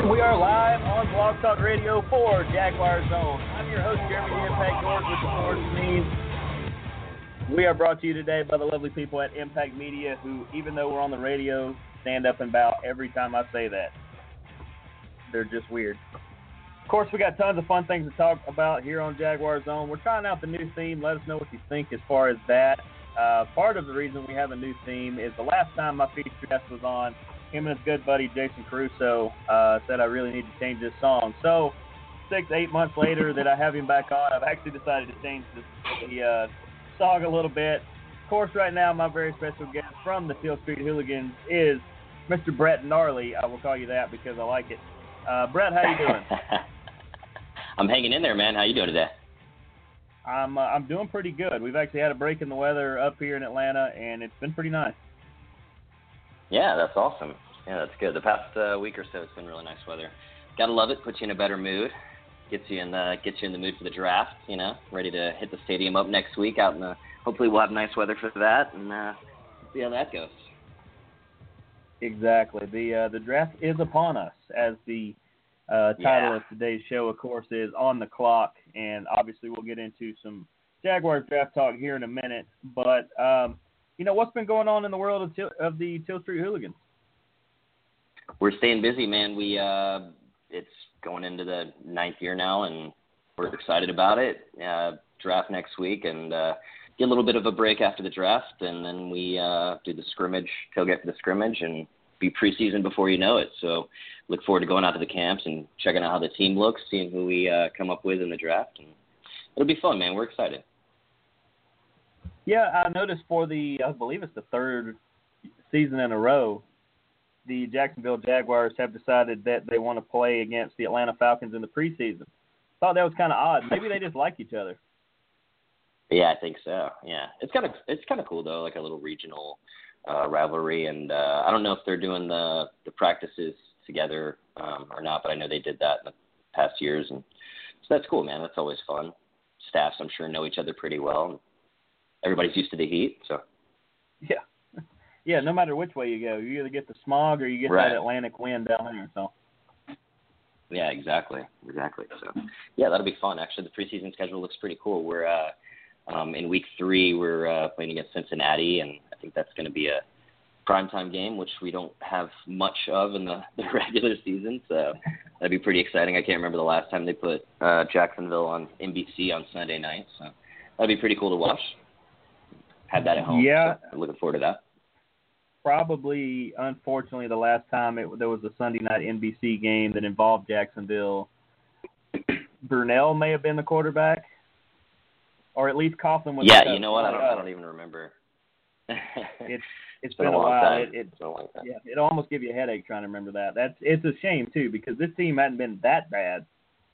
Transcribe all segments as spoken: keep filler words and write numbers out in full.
And we are live on Blog Talk Radio for Jaguar Zone. I'm your host, Jeremy the Impact George with the sports team. We are brought to you today by the lovely people at Impact Media who, even though we're on the radio, stand up and bow every time I say that. They're just weird. Of course, we got tons of fun things to talk about here on Jaguar Zone. We're trying out the new theme. Let us know what you think as far as that. Uh, part of the reason we have a new theme is the last time my featured guest was on, him and his good buddy Jason Caruso uh, said I really need to change this song. So six, eight months later that I have him back on, I've actually decided to change this, the uh, song a little bit. Of course, right now my very special guest from the Teal Street Hooligans is Mister Brett Gnarly. I will call you that because I like it. Uh, Brett, how you doing? I'm hanging in there, man. How you doing today? I'm uh, I'm doing pretty good. We've actually had a break in the weather up here in Atlanta, and it's been pretty nice. Yeah, that's awesome. Yeah, that's good. The past uh, week or so, it's been really nice weather. Gotta love it. Puts you in a better mood. Gets you in the gets you in the mood for the draft. You know, ready to hit the stadium up next week. Out in the hopefully we'll have nice weather for that, and uh, see how that goes. Exactly. The uh, the draft is upon us, as the uh, title yeah. of today's show, of course, is On the Clock, and obviously we'll get into some Jaguars draft talk here in a minute. But um, you know, what's been going on in the world of, Til- of the Teal Street Hooligans? We're staying busy, man. We uh, it's going into the ninth year now, and we're excited about it. Uh, draft next week, and uh, get a little bit of a break after the draft, and then we uh, do the scrimmage, tailgate for the scrimmage, and be preseason before you know it. So look forward to going out to the camps and checking out how the team looks, seeing who we uh, come up with in the draft, and it'll be fun, man. We're excited. Yeah, I noticed for the, I believe it's the third season in a row, the Jacksonville Jaguars have decided that they want to play against the Atlanta Falcons in the preseason. Thought that was kind of odd. Maybe they just like each other. Yeah, I think so. Yeah, it's kind of it's kind of cool though, like a little regional uh, rivalry. And uh, I don't know if they're doing the the practices together um, or not, but I know they did that in the past years, and so that's cool, man. That's always fun. Staffs, I'm sure, know each other pretty well. Everybody's used to the heat, so yeah. Yeah, no matter which way you go, you either get the smog or you get right. that Atlantic wind down there. So. Yeah, exactly, exactly. So, yeah, that'll be fun. Actually, the preseason schedule looks pretty cool. We're uh, um, in week three. We're uh, playing against Cincinnati, and I think that's going to be a primetime game, which we don't have much of in the, the regular season. So that'd be pretty exciting. I can't remember the last time they put uh, Jacksonville on N B C on Sunday night. So that'd be pretty cool to watch. Have that at home. Yeah, so I'm looking forward to that. Probably, unfortunately, the last time it, there was a Sunday night N B C game that involved Jacksonville, Burnell may have been the quarterback, or at least Coughlin was. Yeah, you know what? I don't, I don't even remember. it's it's, it's been, been a, a long while. time. It, it, it's been a long time. Yeah, it'll almost give you a headache trying to remember that. That's it's a shame too because this team hadn't been that bad.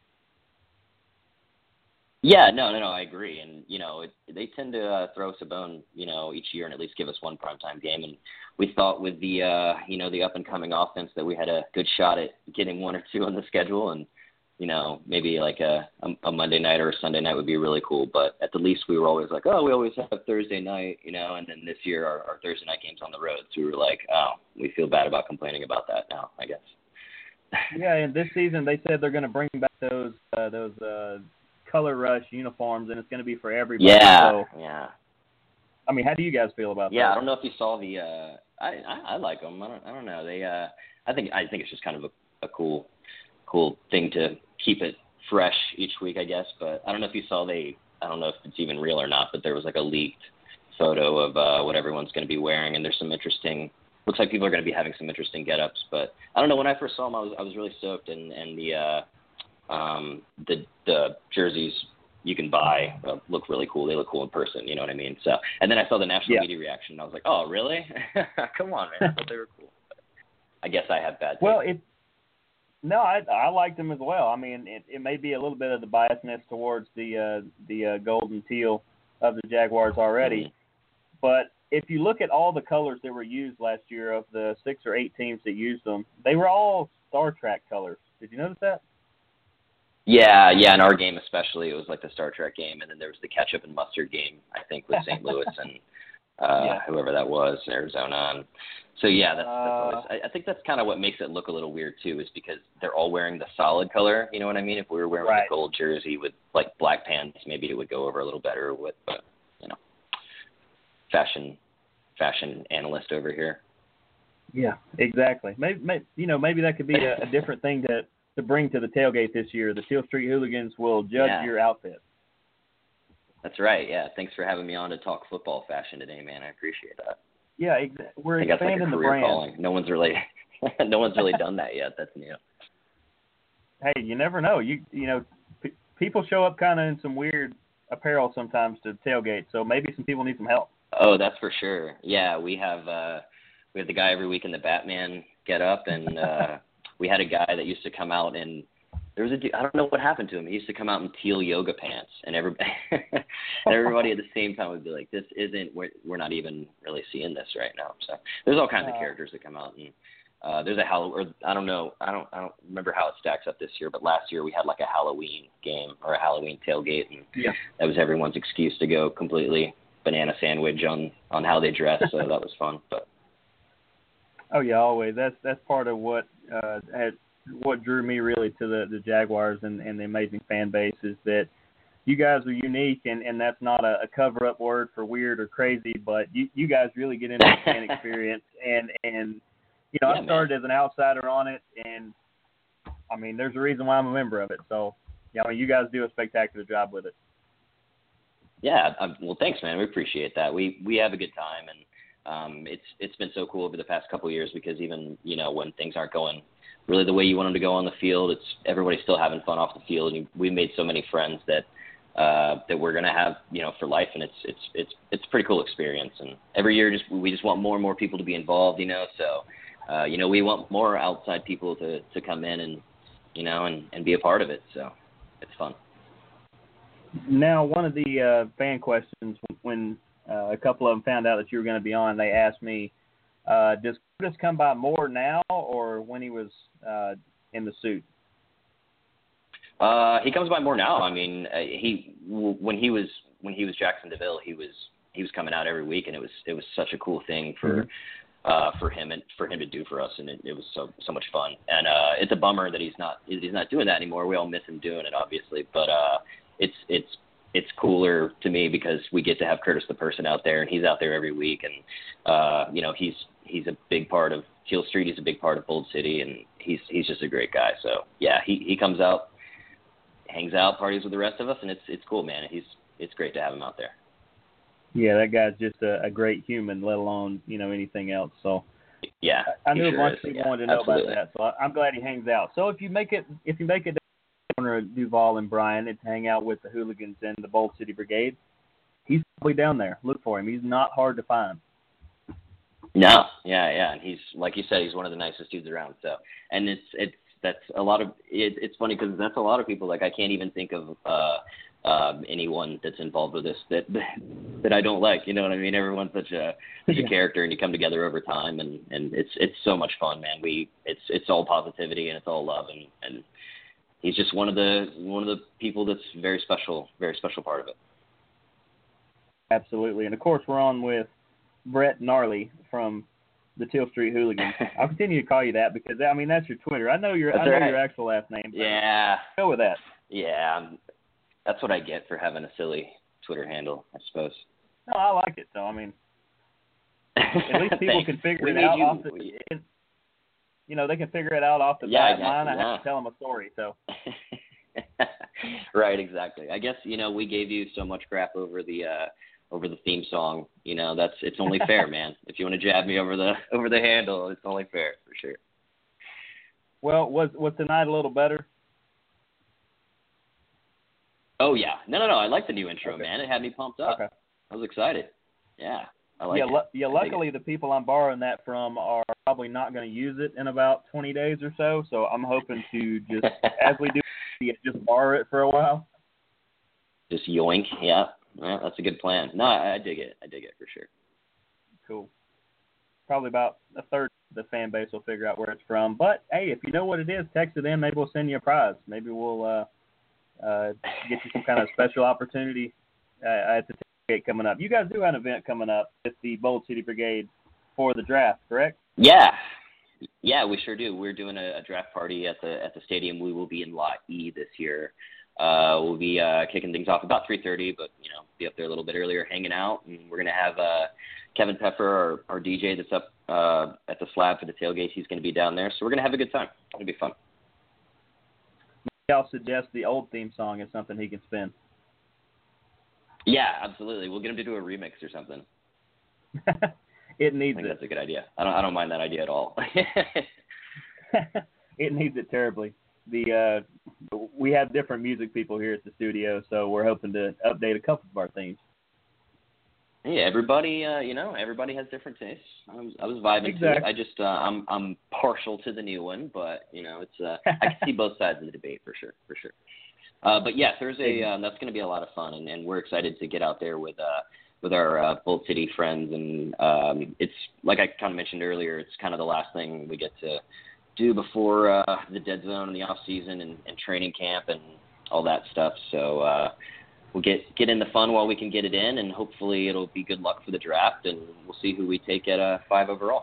Yeah, no, no, no, I agree. And, you know, it, they tend to uh, throw us a bone, you know, each year and at least give us one primetime game. And we thought with the, uh, you know, the up-and-coming offense that we had a good shot at getting one or two on the schedule. And, you know, maybe like a, a Monday night or a Sunday night would be really cool. But at the least we were always like, oh, we always have Thursday night, you know. And then this year our, our Thursday night game's on the road. So we were like, oh, we feel bad about complaining about that now, I guess. Yeah, and this season they said they're going to bring back those uh, those uh, color rush uniforms, and it's going to be for everybody. Yeah, so, yeah. I mean, how do you guys feel about yeah, that? I don't know if you saw the. Uh, I, I I like them. I don't I don't know. They. Uh, I think I think it's just kind of a, a cool, cool thing to keep it fresh each week, I guess. But I don't know if you saw they. I don't know if it's even real or not, but there was like a leaked photo of uh, what everyone's going to be wearing, and there's some interesting. Looks like people are going to be having some interesting get-ups, but I don't know. When I first saw them, I was I was really stoked, and and the. Uh, Um, the the jerseys you can buy uh, look really cool. They look cool in person, you know what I mean? So, and then I saw the national yeah. media reaction, and I was like, oh, really? Come on, man. I thought they were cool. But I guess I had bad taste. Well, it no, I I liked them as well. I mean, it, it may be a little bit of the biasness towards the uh, the uh, gold and teal of the Jaguars already, mm-hmm. but if you look at all the colors that were used last year of the six or eight teams that used them, they were all Star Trek colors. Did you notice that? Yeah, yeah, in our game especially, it was like the Star Trek game, and then there was the ketchup and mustard game, I think, with Saint Louis and uh, yeah. whoever that was, Arizona. And so, yeah, that's, that's always, Uh, I, I think that's kind of what makes it look a little weird, too, is because they're all wearing the solid color. You know what I mean? If we were wearing right. a gold jersey with, like, black pants, maybe it would go over a little better with, but, you know, fashion fashion analyst over here. Yeah, exactly. Maybe, maybe you know, maybe that could be a, a different thing to, to bring to the tailgate this year. The Teal Street Hooligans will judge Yeah. your outfit. That's right. Yeah. Thanks for having me on to talk football fashion today, man. I appreciate that. Yeah, exa- we're I think that's like expanding a the career brand. calling. No one's really, no one's really done that yet. That's new. Hey, you never know. You you know, p- people show up kind of in some weird apparel sometimes to tailgate, so maybe some people need some help. Oh, that's for sure. Yeah, we have uh, we have the guy every week in the Batman get up, and uh, we had a guy that used to come out and there was a dude, I don't know what happened to him. He used to come out in teal yoga pants, and everybody everybody at the same time would be like, "This isn't. We're, we're not even really seeing this right now." So there's all kinds Uh, of characters that come out, and uh, there's a Halloween. Or I don't know. I don't. I don't remember how it stacks up this year, but last year we had like a Halloween game or a Halloween tailgate, and yeah. that was everyone's excuse to go completely banana sandwich on on how they dress. So that was fun. But Oh yeah, always. That's that's part of what uh, had what drew me really to the, the Jaguars and, and the amazing fan base is that you guys are unique, and, and that's not a, a cover-up word for weird or crazy, but you, you guys really get into the fan experience. And, and you know, yeah, I started man. as an outsider on it, and, I mean, there's a reason why I'm a member of it. So, yeah, I mean, you guys do a spectacular job with it. Yeah, um, well, thanks, man. We appreciate that. We we have a good time, and um, it's it's been so cool over the past couple of years because even, you know, when things aren't going really the way you want them to go on the field, it's everybody's still having fun off the field. And we made so many friends that uh, that we're gonna have, you know, for life, and it's it's it's it's a pretty cool experience. And every year, just we just want more and more people to be involved, you know. So, uh, you know, we want more outside people to, to come in and, you know, and, and be a part of it. So it's fun. Now, one of the uh, fan questions when uh, a couple of them found out that you were going to be on, they asked me, uh, does Curtis come by more now or when he was uh, in the suit? Uh, he comes by more now. I mean, uh, he when he was when he was Jackson DeVille, he was he was coming out every week, and it was it was such a cool thing for mm-hmm. uh, for him and for him to do for us, and it, it was so so much fun. And uh, it's a bummer that he's not he's not doing that anymore. We all miss him doing it, obviously, but uh, it's it's it's cooler to me because we get to have Curtis the person out there, and he's out there every week, and uh, you know he's he's a big part of Teal Street. He's a big part of Bold City, and he's he's just a great guy. So yeah, he he comes out, hangs out, parties with the rest of us, and it's it's cool, man. He's it's great to have him out there. Yeah, that guy's just a, a great human, let alone, you know, anything else. So yeah, I, I knew sure a bunch is. of people yeah, wanted to know absolutely. about that. So I, I'm glad he hangs out. So if you make it, if you make it down to Duval and Bryan and hang out with the Hooligans and the Bold City Brigade, he's probably down there. Look for him. He's not hard to find. No, yeah, yeah, and he's like you said, he's one of the nicest dudes around. So, and it's it's that's a lot of it, it's funny because that's a lot of people. Like I can't even think of uh, um, anyone that's involved with this that that I don't like. You know what I mean? Everyone's such a such a Yeah. character, and you come together over time, and, and it's it's so much fun, man. We it's it's all positivity and it's all love, and, and he's just one of the one of the people that's very special, very special part of it. Absolutely. And of course, we're on with Brett Gnarly from the Teal Street Hooligans. I'll continue to call you that because I mean that's your Twitter. I know your That's I know right. your actual last name. Yeah. Go with that. Yeah, um, that's what I get for having a silly Twitter handle, I suppose. No, I like it though. I mean, at least people can figure we it made out you, off the. we, You know, they can figure it out off the yeah, bat. Mine, I yeah. have to tell them a story. So. Right, exactly. I guess you know we gave you so much crap over the uh, over the theme song. You know, that's it's only fair, man. If you want to jab me over the over the handle, it's only fair for sure. Well, was was tonight a little better? Oh yeah, no, no, no. I like the new intro, Okay. man. It had me pumped up. Okay. I was excited. Yeah, I like yeah, it. lu- yeah. I dig Luckily, it. the people I'm borrowing that from are probably not going to use it in about twenty days or so. So I'm hoping to just, as we do, just borrow it for a while. Just yoink. Yeah, yeah, that's a good plan. No, I, I dig it. I dig it for sure. Cool. Probably about a third of the fan base will figure out where it's from. But hey, if you know what it is, text it in. Maybe we'll send you a prize. Maybe we'll uh, uh, get you some kind of special opportunity uh, at the coming up. You guys do have an event coming up with the Bold City Brigade for the draft, correct? Yeah. Yeah, we sure do. We're doing a, a draft party at the at the stadium. We will be in Lot E this year. Uh, we'll be uh, kicking things off about three thirty, but, you know, be up there a little bit earlier hanging out. And we're going to have uh, Kevin Pepper, our, our D J that's up uh, at the slab for the tailgate. He's going to be down there. So we're going to have a good time. It'll be fun. Maybe I'll suggest the old theme song is something he can spin. Yeah, absolutely. We'll get him to do a remix or something. It needs I think it. That's a good idea. I don't I don't mind that idea at all. It needs it terribly. The uh, we have different music people here at the studio, so we're hoping to update a couple of our themes. Yeah, everybody, uh, you know, everybody has different tastes. I was, I was vibing Exactly. to it. I just, uh, I'm, I'm partial to the new one, but you know, it's, uh, I can see both sides of the debate for sure, for sure. Uh, but yeah, Thursday, um, that's going to be a lot of fun, and, and we're excited to get out there with, uh, with our uh, Bold City friends, and um, it's like I kind of mentioned earlier, it's kind of the last thing we get to do before uh, the dead zone in the off season and, and training camp and all that stuff. So. Uh, We'll get, get in the fun while we can get it in, and hopefully it'll be good luck for the draft, and we'll see who we take at uh, five overall.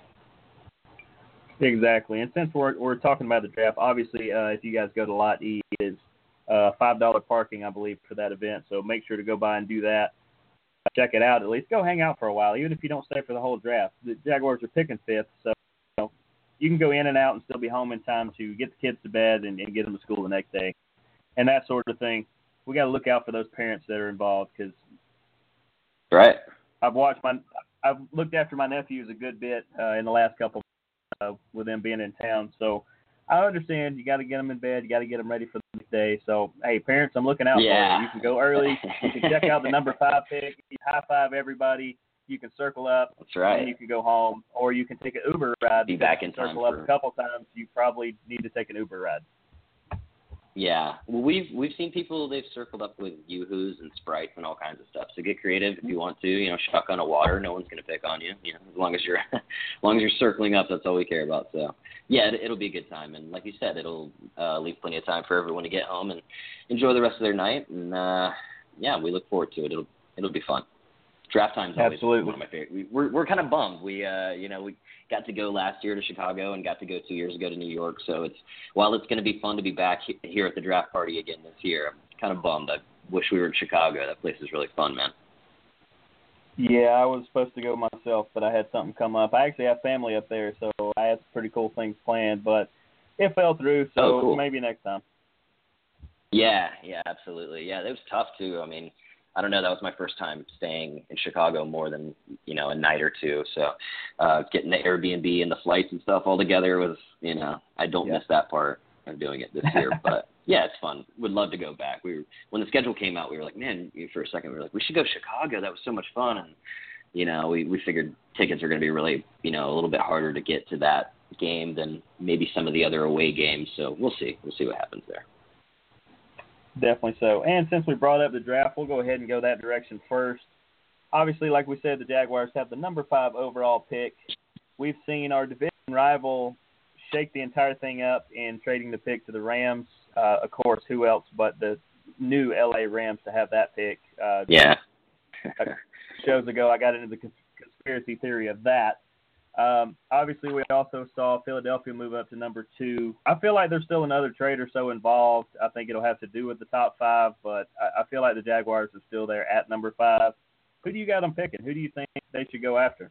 Exactly. And since we're we're talking about the draft, obviously, uh, if you guys go to Lot E, it is uh, five dollars parking, I believe, for that event. So make sure to go by and do that. Check it out. At least go hang out for a while, even if you don't stay for the whole draft. The Jaguars are picking fifth, so you know, you can go in and out and still be home in time to get the kids to bed and, and get them to school the next day, and that sort of thing. We got to look out for those parents that are involved, because right. I've watched my, I've looked after my nephews a good bit uh, in the last couple of uh, with them being in town. So I understand you got to get them in bed, you got to get them ready for the next day. So hey, parents, I'm looking out yeah. for you. You can go early. You can check out the number five pick. You high five everybody. You can circle up. That's right. And you can go home, or you can take an Uber ride. Be back in time. Circle for... up a couple times. You probably need to take an Uber ride. Yeah, well, we've we've seen people, they've circled up with Yoo-Hoos and Sprites and all kinds of stuff. So get creative if you want to. You know, shotgun of water, no one's going to pick on you. You know, as long as you're as long as you're circling up, that's all we care about. So yeah, it, it'll be a good time, and like you said, it'll uh, leave plenty of time for everyone to get home and enjoy the rest of their night. And uh, yeah, we look forward to it. It'll it'll be fun. Draft time's always Absolutely. one of my favorite. We, we're we're kind of bummed. We uh you know we got to go last year to Chicago and got to go two years ago to New York. So it's while it's going to be fun to be back he, here at the draft party again this year, I'm kind of bummed. I wish we were in Chicago. That place is really fun, man. Yeah, I was supposed to go myself, but I had something come up. I actually have family up there, so I had some pretty cool things planned, but it fell through. So oh, cool. Maybe next time. Yeah, yeah, absolutely. Yeah, it was tough too. I mean. I don't know, that was my first time staying in Chicago more than, you know, a night or two. So uh, getting the Airbnb and the flights and stuff all together was, you know, I don't yeah. miss that part of doing it this year. But, yeah, it's fun. Would love to go back. We were, when the schedule came out, we were like, man, for a second, we were like, we should go to Chicago. That was so much fun. And, you know, we, we figured tickets are going to be really, you know, a little bit harder to get to that game than maybe some of the other away games. So we'll see. We'll see what happens there. Definitely so. And since we brought up the draft, we'll go ahead and go that direction first. Obviously, like we said, the Jaguars have the number five overall pick. We've seen our division rival shake the entire thing up in trading the pick to the Rams. Uh, of course, who else but the new L A Rams to have that pick? Uh, yeah. shows ago, I got into the conspiracy theory of that. Um, obviously, we also saw Philadelphia move up to number two. I feel like there's still another trade or so involved. I think it'll have to do with the top five, but I, I feel like the Jaguars are still there at number five. Who do you got them picking? Who do you think they should go after?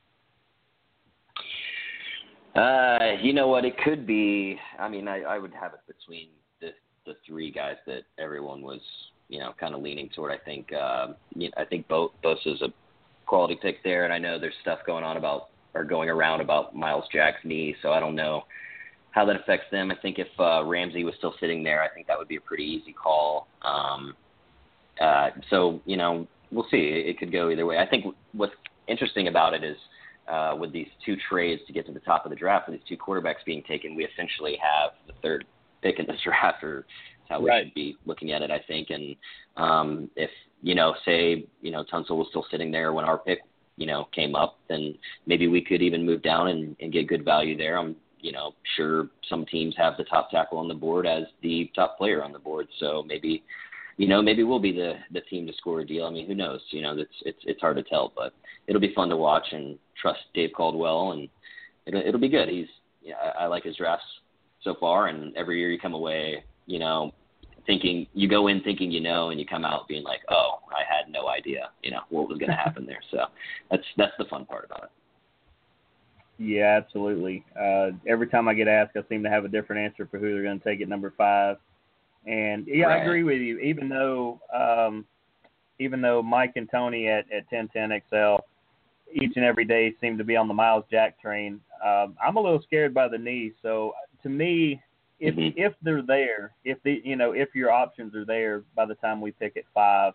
Uh, you know what? It could be. I mean, I, I would have it between the the three guys that everyone was, you know, kind of leaning toward. I think. Uh, you know, I think Bo Bosa's a quality pick there, and I know there's stuff going on about. Are going around about Miles Jack's knee, so I don't know how that affects them. I think if uh, Ramsey was still sitting there, I think that would be a pretty easy call. Um, uh, so, you know, we'll see. It, it could go either way. I think what's interesting about it is uh, with these two trades to get to the top of the draft, with these two quarterbacks being taken, we essentially have the third pick in this draft, or how we right. should be looking at it, I think. And um, if, you know, say, you know, Tunsil was still sitting there when our pick you know, came up, then maybe we could even move down and, and get good value there. I'm, you know, sure some teams have the top tackle on the board as the top player on the board. So maybe, you know, maybe we'll be the, the team to score a deal. I mean, who knows? You know, it's it's it's hard to tell, but it'll be fun to watch and trust Dave Caldwell, and it'll it'll be good. He's yeah, I, I like his drafts so far, and every year you come away, you know, thinking you go in thinking you know, and you come out being like, oh, I had no idea, you know, what was going to happen there. So that's that's the fun part about it. Yeah, absolutely. Uh, every time I get asked, I seem to have a different answer for who they're going to take at number five. And yeah, right. I agree with you. Even though, um, even though Mike and Tony at, at ten ten X L each and every day seem to be on the Miles Jack train, um, I'm a little scared by the knee. So to me, if mm-hmm. if they're there, if the you know if your options are there by the time we pick at five.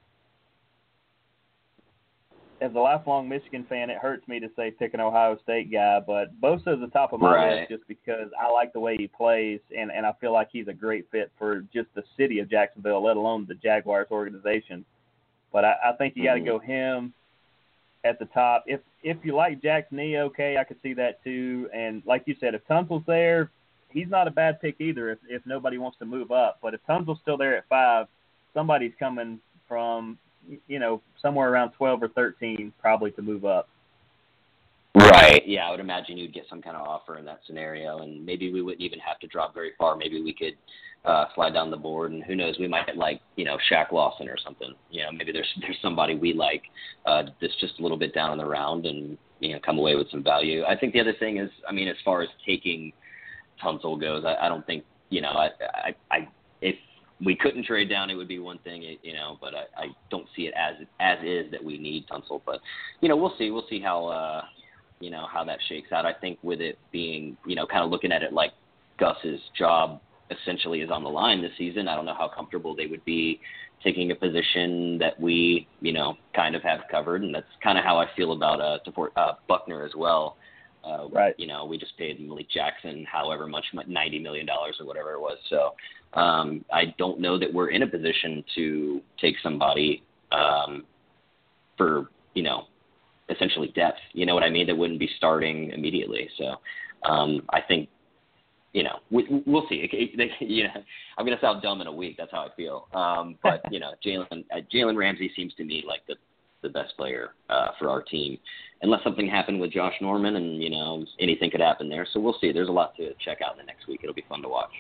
As a lifelong Michigan fan, it hurts me to say pick an Ohio State guy, but Bosa is the top of my right. list just because I like the way he plays, and, and I feel like he's a great fit for just the city of Jacksonville, let alone the Jaguars organization. But I, I think you got to go him at the top. If if you like Jack's knee, okay, I could see that too. And like you said, if Tunsil's there, he's not a bad pick either if, if nobody wants to move up. But if Tunsil's still there at five, somebody's coming from – you know, somewhere around twelve or thirteen probably to move up. Right. Yeah, I would imagine you'd get some kind of offer in that scenario, and maybe we wouldn't even have to drop very far. Maybe we could uh, slide down the board, and who knows, we might get like, you know, Shaq Lawson or something. You know, maybe there's there's somebody we like uh, that's just a little bit down in the round and, you know, come away with some value. I think the other thing is, I mean, as far as taking Tunsil goes, I, I don't think, you know, I, I, I if we couldn't trade down, it would be one thing, you know, but I, I don't see it as as is that we need Tunsil. But, you know, we'll see. We'll see how, uh, you know, how that shakes out. I think with it being, you know, kind of looking at it like Gus's job essentially is on the line this season, I don't know how comfortable they would be taking a position that we, you know, kind of have covered. And that's kind of how I feel about uh, support, uh, Buckner as well. Uh, right. You know, we just paid Malik Jackson however much, ninety million dollars or whatever it was. So um, I don't know that we're in a position to take somebody um, for, you know, essentially depth. You know what I mean? That wouldn't be starting immediately. So um, I think, you know, we, we'll see. It, it, you know, I'm going to sound dumb in a week. That's how I feel. Um, but, you know, Jalen uh, Jalen Ramsey seems to me like the, the best player uh, for our team. Unless something happened with Josh Norman and, you know, anything could happen there. So we'll see. There's a lot to check out in the next week. It'll be fun to watch.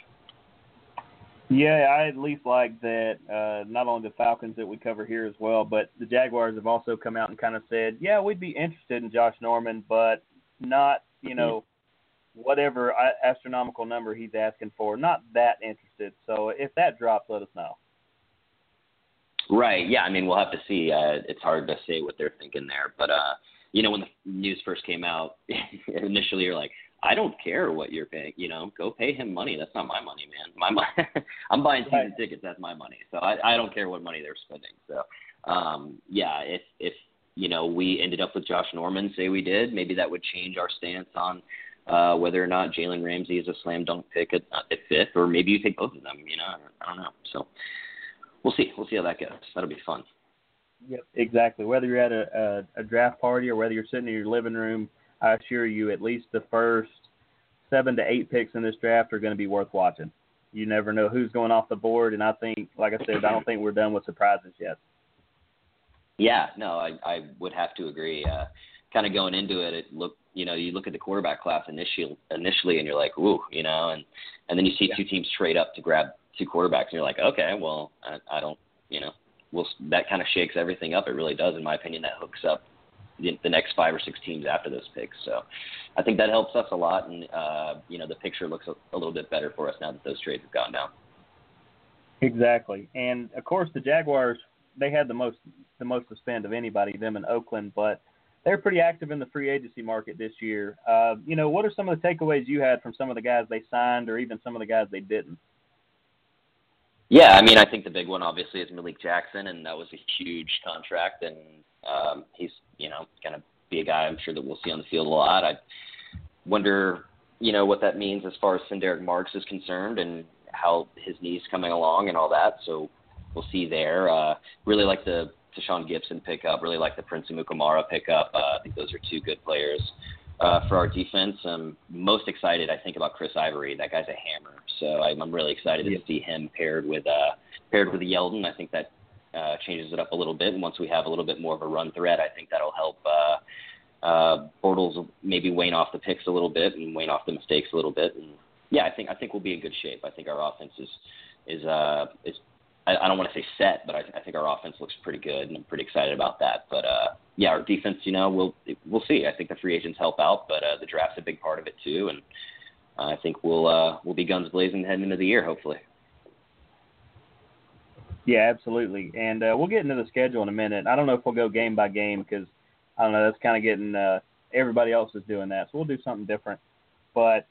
Yeah, I at least like that uh, not only the Falcons that we cover here as well, but the Jaguars have also come out and kind of said, yeah, we'd be interested in Josh Norman, but not, you know, whatever astronomical number he's asking for, not that interested. So if that drops, let us know. Right. Yeah. I mean, we'll have to see. Uh, it's hard to say what they're thinking there, but, uh, you know, when the news first came out, initially you're like, I don't care what you're paying, you know, go pay him money. That's not my money, man. My money, I'm buying season right. tickets. That's my money. So I, I don't care what money they're spending. So, um, yeah, if, if, you know, we ended up with Josh Norman, say we did, maybe that would change our stance on uh, whether or not Jalen Ramsey is a slam dunk pick at, at fifth, or maybe you take both of them, you know, I don't know. So we'll see. We'll see how that goes. That'll be fun. Yep, exactly. Whether you're at a, a, a draft party or whether you're sitting in your living room, I assure you at least the first seven to eight picks in this draft are going to be worth watching. You never know who's going off the board, and I think, like I said, I don't think we're done with surprises yet. Yeah, no, I, I would have to agree. Uh, kind of going into it, it look, you know, you look at the quarterback class initially, initially, and you're like, ooh, you know, and, and then you see yeah. two teams trade up to grab two quarterbacks, and you're like, okay, well, I, I don't, you know, we'll, that kind of shakes everything up. It really does, in my opinion. That hooks up the, the next five or six teams after those picks. So I think that helps us a lot, and, uh, you know, the picture looks a, a little bit better for us now that those trades have gone down. Exactly. And, of course, the Jaguars, they had the most the most to spend of anybody, them in Oakland, but they're pretty active in the free agency market this year. Uh, you know, what are some of the takeaways you had from some of the guys they signed or even some of the guys they didn't? Yeah, I mean, I think the big one, obviously, is Malik Jackson, and that was a huge contract, and um, he's, you know, going to be a guy I'm sure that we'll see on the field a lot. I wonder, you know, what that means as far as Sindaric Marks is concerned and how his knee's coming along and all that, so we'll see there. Uh, really like the Tashawn Gibson pickup, really like the Prince Amukamara pickup. Uh, I think those are two good players uh, for our defense. I'm most excited, I think, about Chris Ivory. That guy's a hammer. So I'm, I'm really excited yeah. to see him paired with uh, paired with Yeldon, I think that uh, changes it up a little bit. And once we have a little bit more of a run threat, I think that'll help uh, uh, Bortles will maybe wane off the picks a little bit and wane off the mistakes a little bit. And yeah, I think I think we'll be in good shape. I think our offense is is uh, is I, I don't want to say set, but I, I think our offense looks pretty good, and I'm pretty excited about that. But uh, yeah, our defense, you know, we'll we'll see. I think the free agents help out, but uh, the draft's a big part of it too, and I think we'll uh, we'll be guns blazing heading into the year, hopefully. Yeah, absolutely. And uh, we'll get into the schedule in a minute. I don't know if we'll go game by game because, I don't know, that's kind of getting uh, – everybody else is doing that. So we'll do something different. But,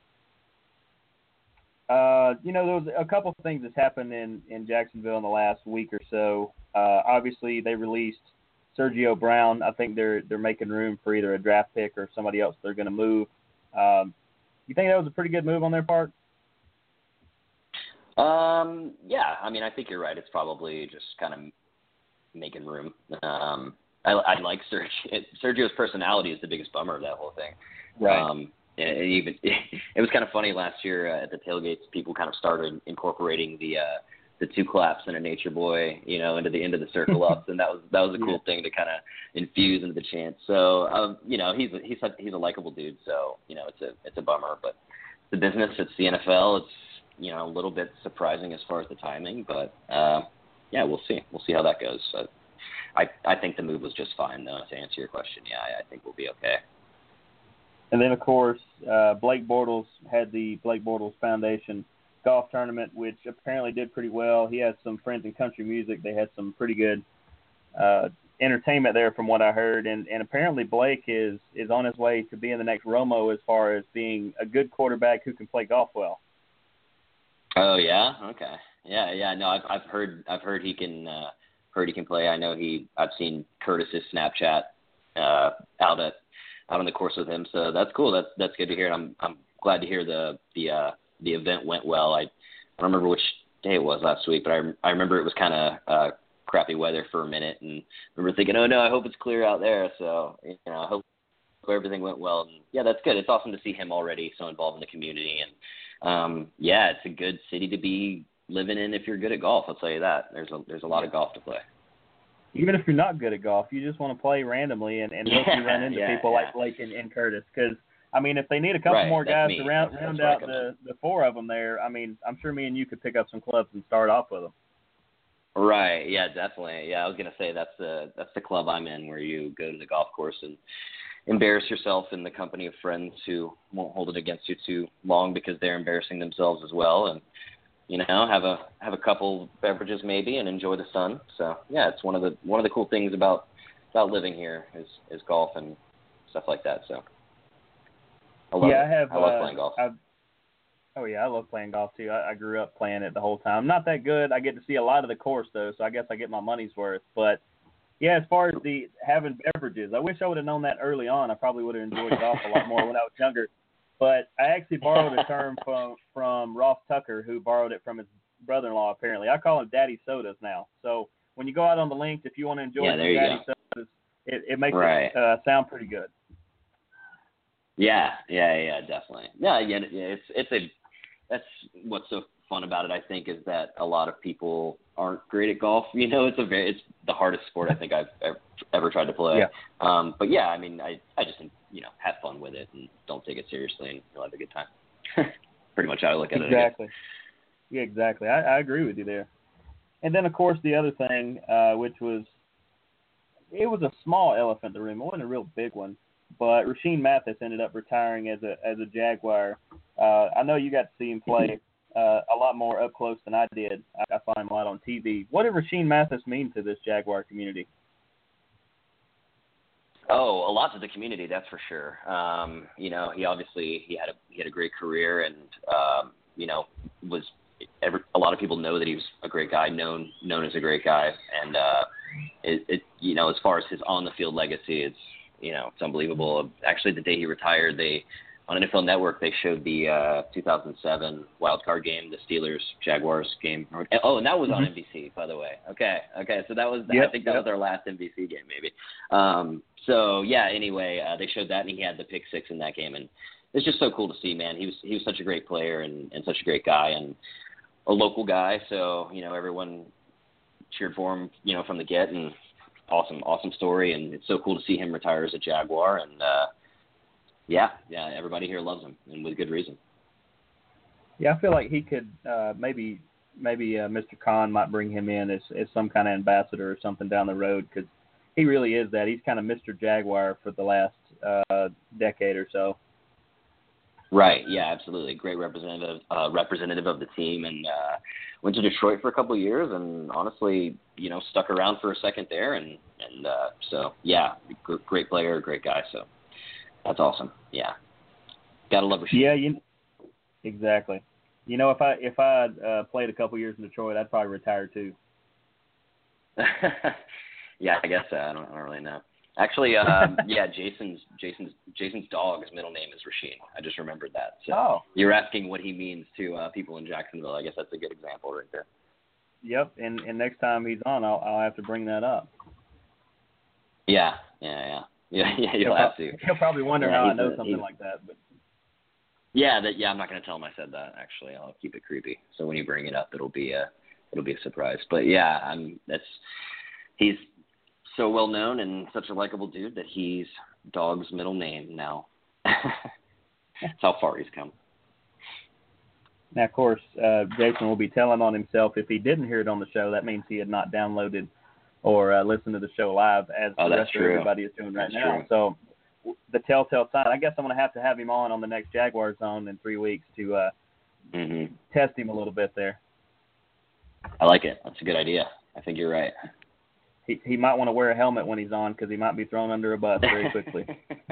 uh, you know, there was a couple of things that's happened in, in Jacksonville in the last week or so. Uh, obviously, they released Sergio Brown. I think they're they're making room for either a draft pick or somebody else they're going to move. Um, you think that was a pretty good move on their part? Um, yeah, I mean, I think you're right. It's probably just kind of making room. Um, I, I like Sergio. Sergio's personality is the biggest bummer of that whole thing. Right. Um, and it even it was kind of funny last year uh, at the tailgates. People kind of started incorporating the uh, the two claps and a nature boy, you know, into the end of the circle ups, and that was that was a cool yeah. thing to kind of infuse into the chant. So, um, you know, he's a, he's a, he's a likable dude. So, you know, it's a it's a bummer, but the business, it's the N F L. It's you know, a little bit surprising as far as the timing, but uh, yeah, we'll see. We'll see how that goes. So I I think the move was just fine, though, to answer your question. Yeah, I, I think we'll be okay. And then, of course, uh, Blake Bortles had the Blake Bortles Foundation golf tournament, which apparently did pretty well. He had some friends in country music. They had some pretty good uh, entertainment there from what I heard. And, and apparently Blake is, is on his way to being the next Romo as far as being a good quarterback who can play golf well. Oh yeah, okay, yeah, yeah. No, I've I've heard I've heard he can uh, heard he can play. I know he. I've seen Curtis's Snapchat uh, out at out on the course with him, so that's cool. That's that's good to hear. And I'm I'm glad to hear the the uh, the event went well. I I don't remember which day it was last week, but I I remember it was kind of uh, crappy weather for a minute, and I remember thinking, oh no, I hope it's clear out there. So you know, I hope everything went well. And yeah, that's good. It's awesome to see him already so involved in the community. And Um, yeah, it's a good city to be living in if you're good at golf. I'll tell you that. There's a there's a lot of golf to play. Even if you're not good at golf, you just want to play randomly and, and hope yeah, you run into yeah, people yeah. like Blake and, and Curtis. Because, I mean, if they need a couple right, more guys me. to round, that's, round that's out the, the four of them there, I mean, I'm sure me and you could pick up some clubs and start off with them. Right. Yeah, definitely. Yeah, I was gonna say that's the that's the club I'm in, where you go to the golf course and embarrass yourself in the company of friends who won't hold it against you too long because they're embarrassing themselves as well, and you know have a have a couple beverages maybe and enjoy the sun. So yeah, it's one of the one of the cool things about about living here is is golf and stuff like that. So I love yeah, it. I have. I love uh, playing golf. I've, oh yeah, I love playing golf too. I, I grew up playing it the whole time. Not that good. I get to see a lot of the course though, so I guess I get my money's worth. But yeah, as far as the having beverages, I wish I would have known that early on. I probably would have enjoyed golf a lot more when I was younger. But I actually borrowed a term from from Ross Tucker, who borrowed it from his brother-in-law. Apparently, I call him Daddy Sodas now. So when you go out on the links, if you want to enjoy yeah, some there you Daddy go. Sodas, it, it makes right. it uh, sound pretty good. Yeah, yeah, yeah, definitely. Yeah, yeah, yeah. It's it's a that's what's so fun about it. I think is that a lot of people aren't great at golf. You know, it's a very it's the hardest sport I think I've ever, ever tried to play. Yeah. Um, but yeah, I mean, I I just you know have fun with it and don't take it seriously, and you'll have a good time. Pretty much how I look at exactly. it. Exactly. Yeah, exactly. I, I agree with you there. And then of course the other thing, uh, which was it was a small elephant in the room. It wasn't a real big one. But Rashean Mathis ended up retiring as a as a Jaguar. Uh, I know you got to see him play uh, a lot more up close than I did. I, I saw him a lot on T V. What did Rashean Mathis mean to this Jaguar community? Oh, a lot to the community, that's for sure. Um, you know, he obviously he had a he had a great career, and um, you know was every, a lot of people know that he was a great guy, known known as a great guy, and uh, it, it you know as far as his on the field legacy, it's you know it's unbelievable. Actually, the day he retired, they on N F L Network they showed the uh, two thousand seven wild card game, the Steelers Jaguars game. Oh, and that was mm-hmm. on N B C, by the way. Okay, okay, so that was yep, I think that yep. was our last N B C game, maybe. Um, so yeah, anyway, uh, they showed that, and he had the pick six in that game, and it's just so cool to see, man. He was he was such a great player and, and such a great guy, and a local guy. So you know, everyone cheered for him, you know, from the get, and awesome, awesome story. And it's so cool to see him retire as a Jaguar. And uh, yeah, yeah, everybody here loves him, and with good reason. Yeah, I feel like he could uh, maybe maybe uh, Mister Khan might bring him in as, as some kind of ambassador or something down the road, because he really is that. He's kind of Mister Jaguar for the last uh, decade or so. Right. Yeah, absolutely. Great representative, uh, representative of the team, and uh, went to Detroit for a couple of years, and honestly, you know, stuck around for a second there, and and uh, so yeah, great player, great guy. So that's awesome. Yeah, gotta love Rasheed. Yeah, you exactly. You know, if I if I uh, played a couple years in Detroit, I'd probably retire too. Yeah, I guess uh, I don't I don't really know. Actually, um, yeah, Jason's Jason's Jason's dog's middle name is Rasheed. I just remembered that. So oh. You're asking what he means to uh, people in Jacksonville. I guess that's a good example right there. Yep, and, and next time he's on, I'll I'll have to bring that up. Yeah, yeah, yeah, yeah, yeah. You'll he'll have pro- to. He'll probably wonder yeah, how I know a, something like that. But yeah, that yeah, I'm not gonna tell him I said that. Actually, I'll keep it creepy. So when you bring it up, it'll be a it'll be a surprise. But yeah, I'm that's he's so well known and such a likable dude that he's dog's middle name now. That's how far he's come. Now, of course, uh, Jason will be telling on himself if he didn't hear it on the show. That means he had not downloaded or uh, listened to the show live, as oh, the that's rest true. of everybody is doing right that's now. True. So the telltale sign. I guess I'm going to have to have him on on the next Jaguar Zone in three weeks to uh, mm-hmm. test him a little bit there. I like it. That's a good idea. I think you're right. He he might want to wear a helmet when he's on, because he might be thrown under a bus very quickly.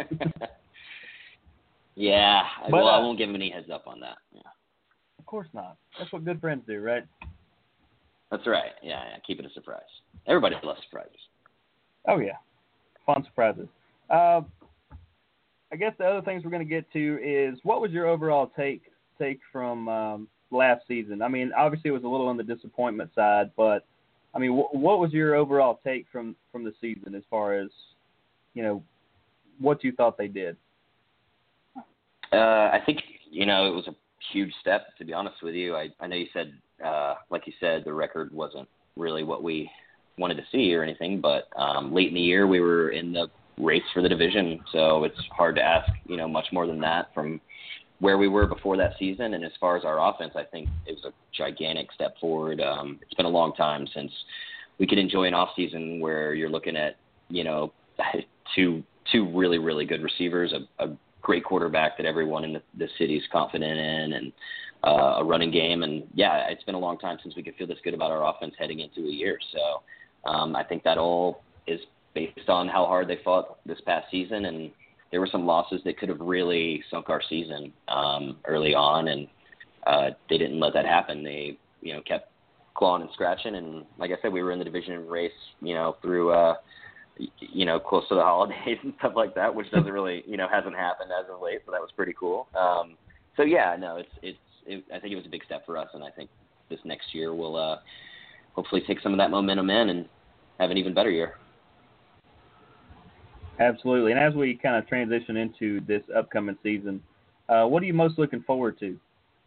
yeah. But, well, uh, I won't give him any heads up on that. Yeah. Of course not. That's what good friends do, right? That's right. Yeah, yeah. Keep it a surprise. Everybody loves surprises. Oh, yeah. Fun surprises. Uh, I guess the other things we're going to get to is, what was your overall take take from um, last season? I mean, obviously it was a little on the disappointment side, but, I mean, wh- what was your overall take from, from the season as far as, you know, what you thought they did? Uh, I think, you know, it was a huge step, to be honest with you. I, I know you said, uh, like you said, the record wasn't really what we wanted to see or anything, but um, late in the year we were in the race for the division, so it's hard to ask, you know, much more than that from where we were before that season. And as far as our offense, I think it was a gigantic step forward. Um, it's been a long time since we could enjoy an off season where you're looking at, you know, two two really, really good receivers, a, a great quarterback that everyone in the, the city's confident in, and uh, a running game. And, yeah, it's been a long time since we could feel this good about our offense heading into a year. So um, I think that all is based on how hard they fought this past season, and there were some losses that could have really sunk our season um, early on, and uh, they didn't let that happen. They, you know, kept clawing and scratching, and like I said, we were in the division race, you know, through, uh, you know, close to the holidays and stuff like that, which doesn't really, you know, hasn't happened as of late, so that was pretty cool. Um, so yeah, no, it's it's. It, I think it was a big step for us, and I think this next year we'll uh, hopefully take some of that momentum in and have an even better year. Absolutely. And as we kind of transition into this upcoming season, uh, what are you most looking forward to?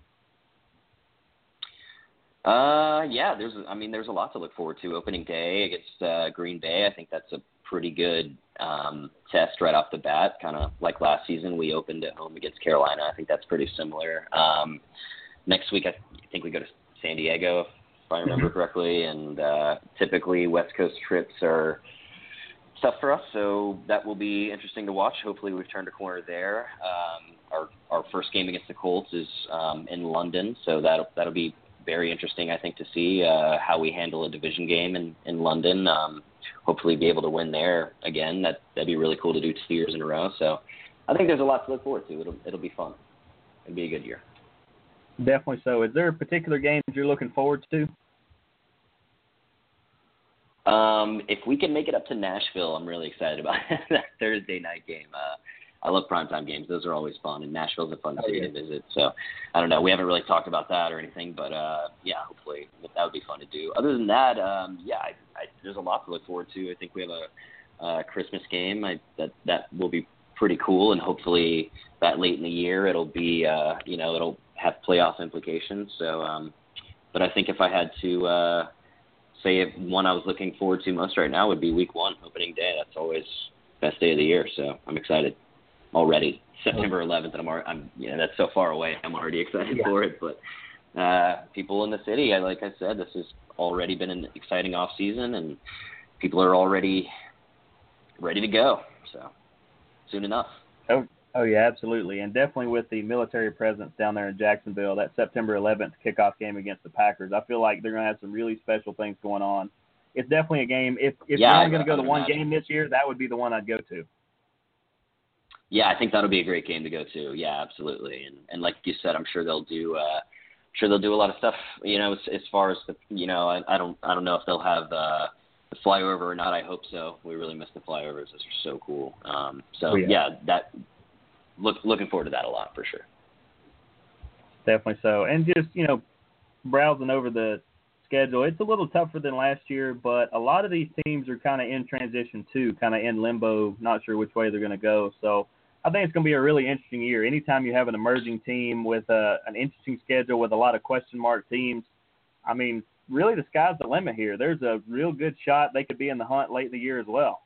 Uh, yeah, there's, I mean, there's a lot to look forward to. Opening day against uh, Green Bay, I think that's a pretty good um, test right off the bat. Kind of like last season, we opened at home against Carolina. I think that's pretty similar. Um, next week, I think we go to San Diego, if I remember correctly, and uh, typically West Coast trips are tough for us, so that will be interesting to watch. Hopefully we've turned a corner there. Um, our our first game against the Colts is um, in London, so that'll, that'll be very interesting, I think, to see uh, how we handle a division game in, in London. Um, hopefully be able to win there again. That, that'd be really cool to do two years in a row. So I think there's a lot to look forward to. It'll, it'll be fun. It'll be a good year. Definitely so. Is there a particular game you're looking forward to? Um, if we can make it up to Nashville, I'm really excited about that Thursday night game. Uh, I love primetime games. Those are always fun, and Nashville's a fun oh, city yeah. to visit. So, I don't know. We haven't really talked about that or anything, but, uh, yeah, hopefully that would be fun to do. Other than that, um, yeah, I, I, there's a lot to look forward to. I think we have a uh, Christmas game. I, that that will be pretty cool, and hopefully that late in the year it'll be, uh, you know, it'll have playoff implications. So, um, but I think if I had to uh, say if one I was looking forward to most right now would be week one, opening day. That's always best day of the year, so I'm excited already. September eleventh, and I'm, already, I'm you know, that's so far away. I'm already excited yeah. for it, but uh, people in the city, I, like I said, this has already been an exciting off season, and people are already ready to go, so soon enough. Oh, oh yeah, absolutely, and definitely with the military presence down there in Jacksonville, that September eleventh kickoff game against the Packers, I feel like they're going to have some really special things going on. It's definitely a game. If if yeah, you're only going to go to one imagine. game this year, that would be the one I'd go to. Yeah, I think that'll be a great game to go to. Yeah, absolutely. And and like you said, I'm sure they'll do. Uh, I'm sure they'll do a lot of stuff. You know, as, as far as the, you know, I, I don't, I don't know if they'll have uh, the flyover or not. I hope so. We really miss the flyovers. Those are so cool. Um, so Oh, yeah. yeah, that look looking forward to that a lot for sure. Definitely so. And just you know, browsing over the schedule, it's a little tougher than last year, but a lot of these teams are kind of in transition too, kind of in limbo, not sure which way they're going to go. So I think it's going to be a really interesting year. Anytime you have an emerging team with a, an interesting schedule with a lot of question mark teams, I mean, really the sky's the limit here. There's a real good shot they could be in the hunt late in the year as well.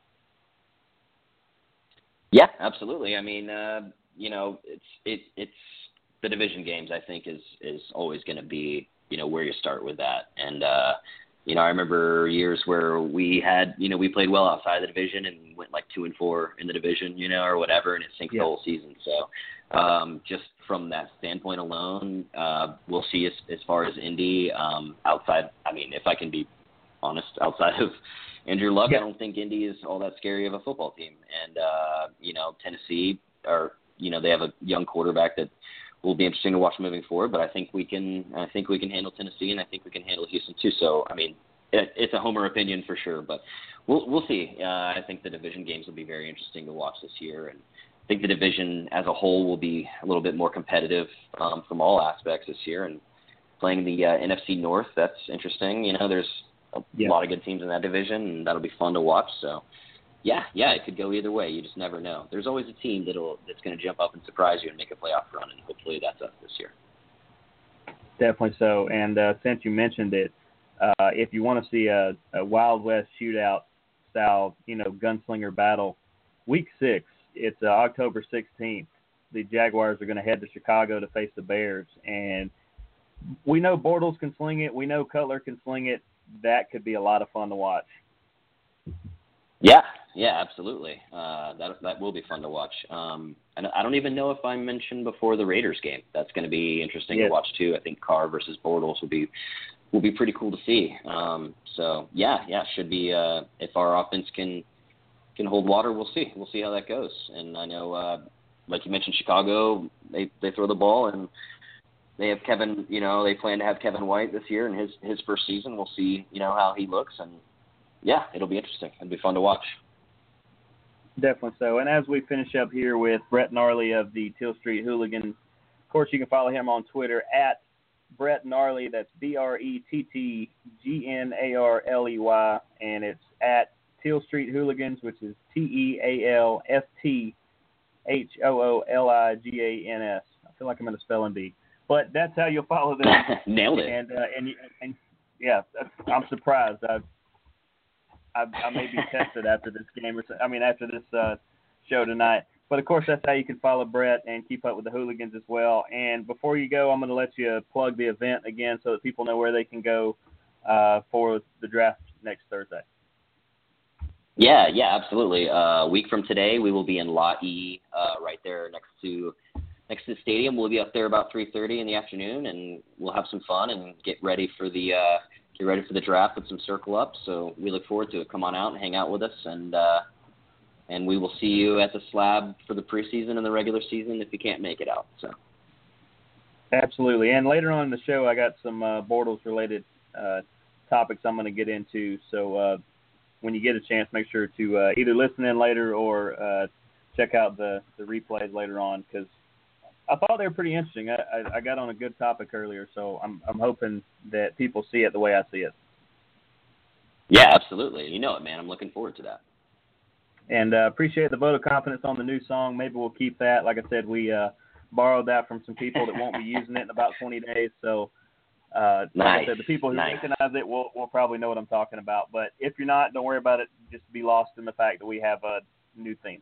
Yeah, absolutely. I mean, uh, you know, it's it it's the division games. I think is is always going to be, you know, where you start with that. And, uh, you know, I remember years where we had, you know, we played well outside the division and went like two and four in the division, you know, or whatever, and it sinks yeah. the whole season. So um, just from that standpoint alone, uh, we'll see as, as far as Indy um, outside. I mean, if I can be honest, outside of Andrew Luck, yeah. I don't think Indy is all that scary of a football team. And, uh, you know, Tennessee are, you know, they have a young quarterback that will be interesting to watch moving forward, but I think we can. I think we can handle Tennessee, and I think we can handle Houston too. So, I mean, it, it's a homer opinion for sure, but we'll we'll see. Uh, I think the division games will be very interesting to watch this year, and I think the division as a whole will be a little bit more competitive um, from all aspects this year. And playing the uh, N F C North, that's interesting. You know, there's a yeah. lot of good teams in that division, and that'll be fun to watch. So. Yeah, yeah, it could go either way. You just never know. There's always a team that'll that's going to jump up and surprise you and make a playoff run, and hopefully that's us this year. Definitely so. And uh, since you mentioned it, uh, if you want to see a, a Wild West shootout style, you know, gunslinger battle, week six, it's uh, October sixteenth. The Jaguars are going to head to Chicago to face the Bears, and we know Bortles can sling it. We know Cutler can sling it. That could be a lot of fun to watch. Yeah, yeah, absolutely. Uh, that that will be fun to watch. Um, and I don't even know if I mentioned before the Raiders game. That's going to be interesting yes. to watch too. I think Carr versus Bortles will be will be pretty cool to see. Um, so yeah, yeah, should be. Uh, if our offense can can hold water, we'll see. We'll see how that goes. And I know, uh, like you mentioned, Chicago, they they throw the ball and they have Kevin. You know, they plan to have Kevin White this year in his his first season. We'll see. You know how he looks and. Yeah, it'll be interesting. It'll be fun to watch. Definitely so. And as we finish up here with Brett Gnarly of the Teal Street Hooligans, of course, you can follow him on Twitter at Brett Gnarly. That's B R E T T G N A R L E Y. And it's at Teal Street Hooligans, which is T E A L S T H O O L I G A N S. I feel like I'm in a spelling bee. But that's how you'll follow them. Nailed it. And, uh, and, and, yeah, I'm surprised. I've I, I may be tested after this game, or I mean after this uh, show tonight. But, of course, that's how you can follow Brett and keep up with the Hooligans as well. And before you go, I'm going to let you plug the event again so that people know where they can go uh, for the draft next Thursday. Yeah, yeah, absolutely. Uh, a week from today, we will be in Lot E, uh, right there next to next to the stadium. We'll be up there about three thirty in the afternoon, and we'll have some fun and get ready for the uh, – Get ready for the draft with some circle up, so we look forward to it. Come on out and hang out with us, and uh, and we will see you at the Slab for the preseason and the regular season if you can't make it out. So, absolutely. And later on in the show, I got some uh, Bortles-related uh, topics I'm going to get into. So uh, when you get a chance, make sure to uh, either listen in later or uh, check out the, the replays later on, because I thought they were pretty interesting. I, I, I got on a good topic earlier, so I'm I'm hoping that people see it the way I see it. Yeah, absolutely. You know it, man. I'm looking forward to that. And uh, appreciate the vote of confidence on the new song. Maybe we'll keep that. Like I said, we uh, borrowed that from some people that won't be using it in about twenty days. So Uh, nice. Like I said, the people who nice. recognize it will will probably know what I'm talking about. But if you're not, don't worry about it. Just be lost in the fact that we have a new theme.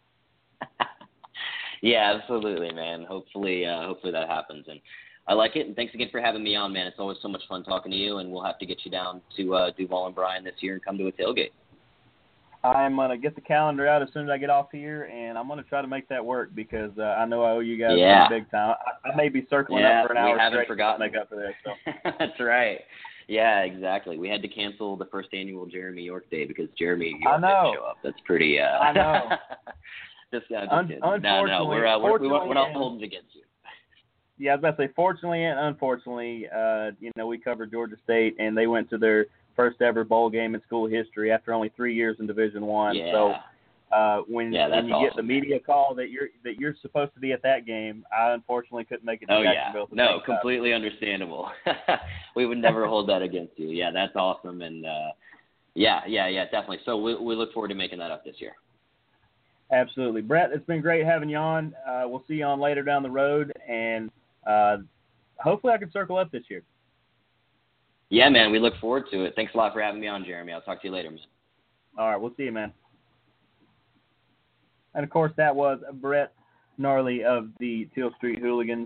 Yeah, absolutely, man. Hopefully, uh, hopefully that happens. And I like it. And thanks again for having me on, man. It's always so much fun talking to you. And we'll have to get you down to uh, Duval and Bryan this year and come to a tailgate. I'm going to get the calendar out as soon as I get off here, and I'm going to try to make that work because uh, I know I owe you guys yeah. big time. I, I may be circling yeah, up for an hour we haven't straight forgotten. to make up for this. So. That's right. Yeah, exactly. We had to cancel the first annual Jeremy York Day because Jeremy York didn't show up. That's pretty uh I know. just, uh, just Un- kidding. unfortunately, no, no, we're, uh, we're, we're, we're not and, holding it against you. Yeah, I was about to say, fortunately and unfortunately, uh, you know, we covered Georgia State, and they went to their first ever bowl game in school history after only three years in Division One. Yeah. So uh, when yeah, when you awesome, get the media man. call that you're that you're supposed to be at that game, I unfortunately couldn't make it to oh, Jacksonville. Yeah. No, completely time. Understandable. We would never hold that against you. Yeah, that's awesome. And, uh, yeah, yeah, yeah, definitely. So we, we look forward to making that up this year. Absolutely. Brett, it's been great having you on. Uh, we'll see you on later down the road, and uh, hopefully I can circle up this year. Yeah, man, we look forward to it. Thanks a lot for having me on, Jeremy. I'll talk to you later, man. All right, we'll see you, man. And, of course, that was Brett Gnarly of the Teal Street Hooligans.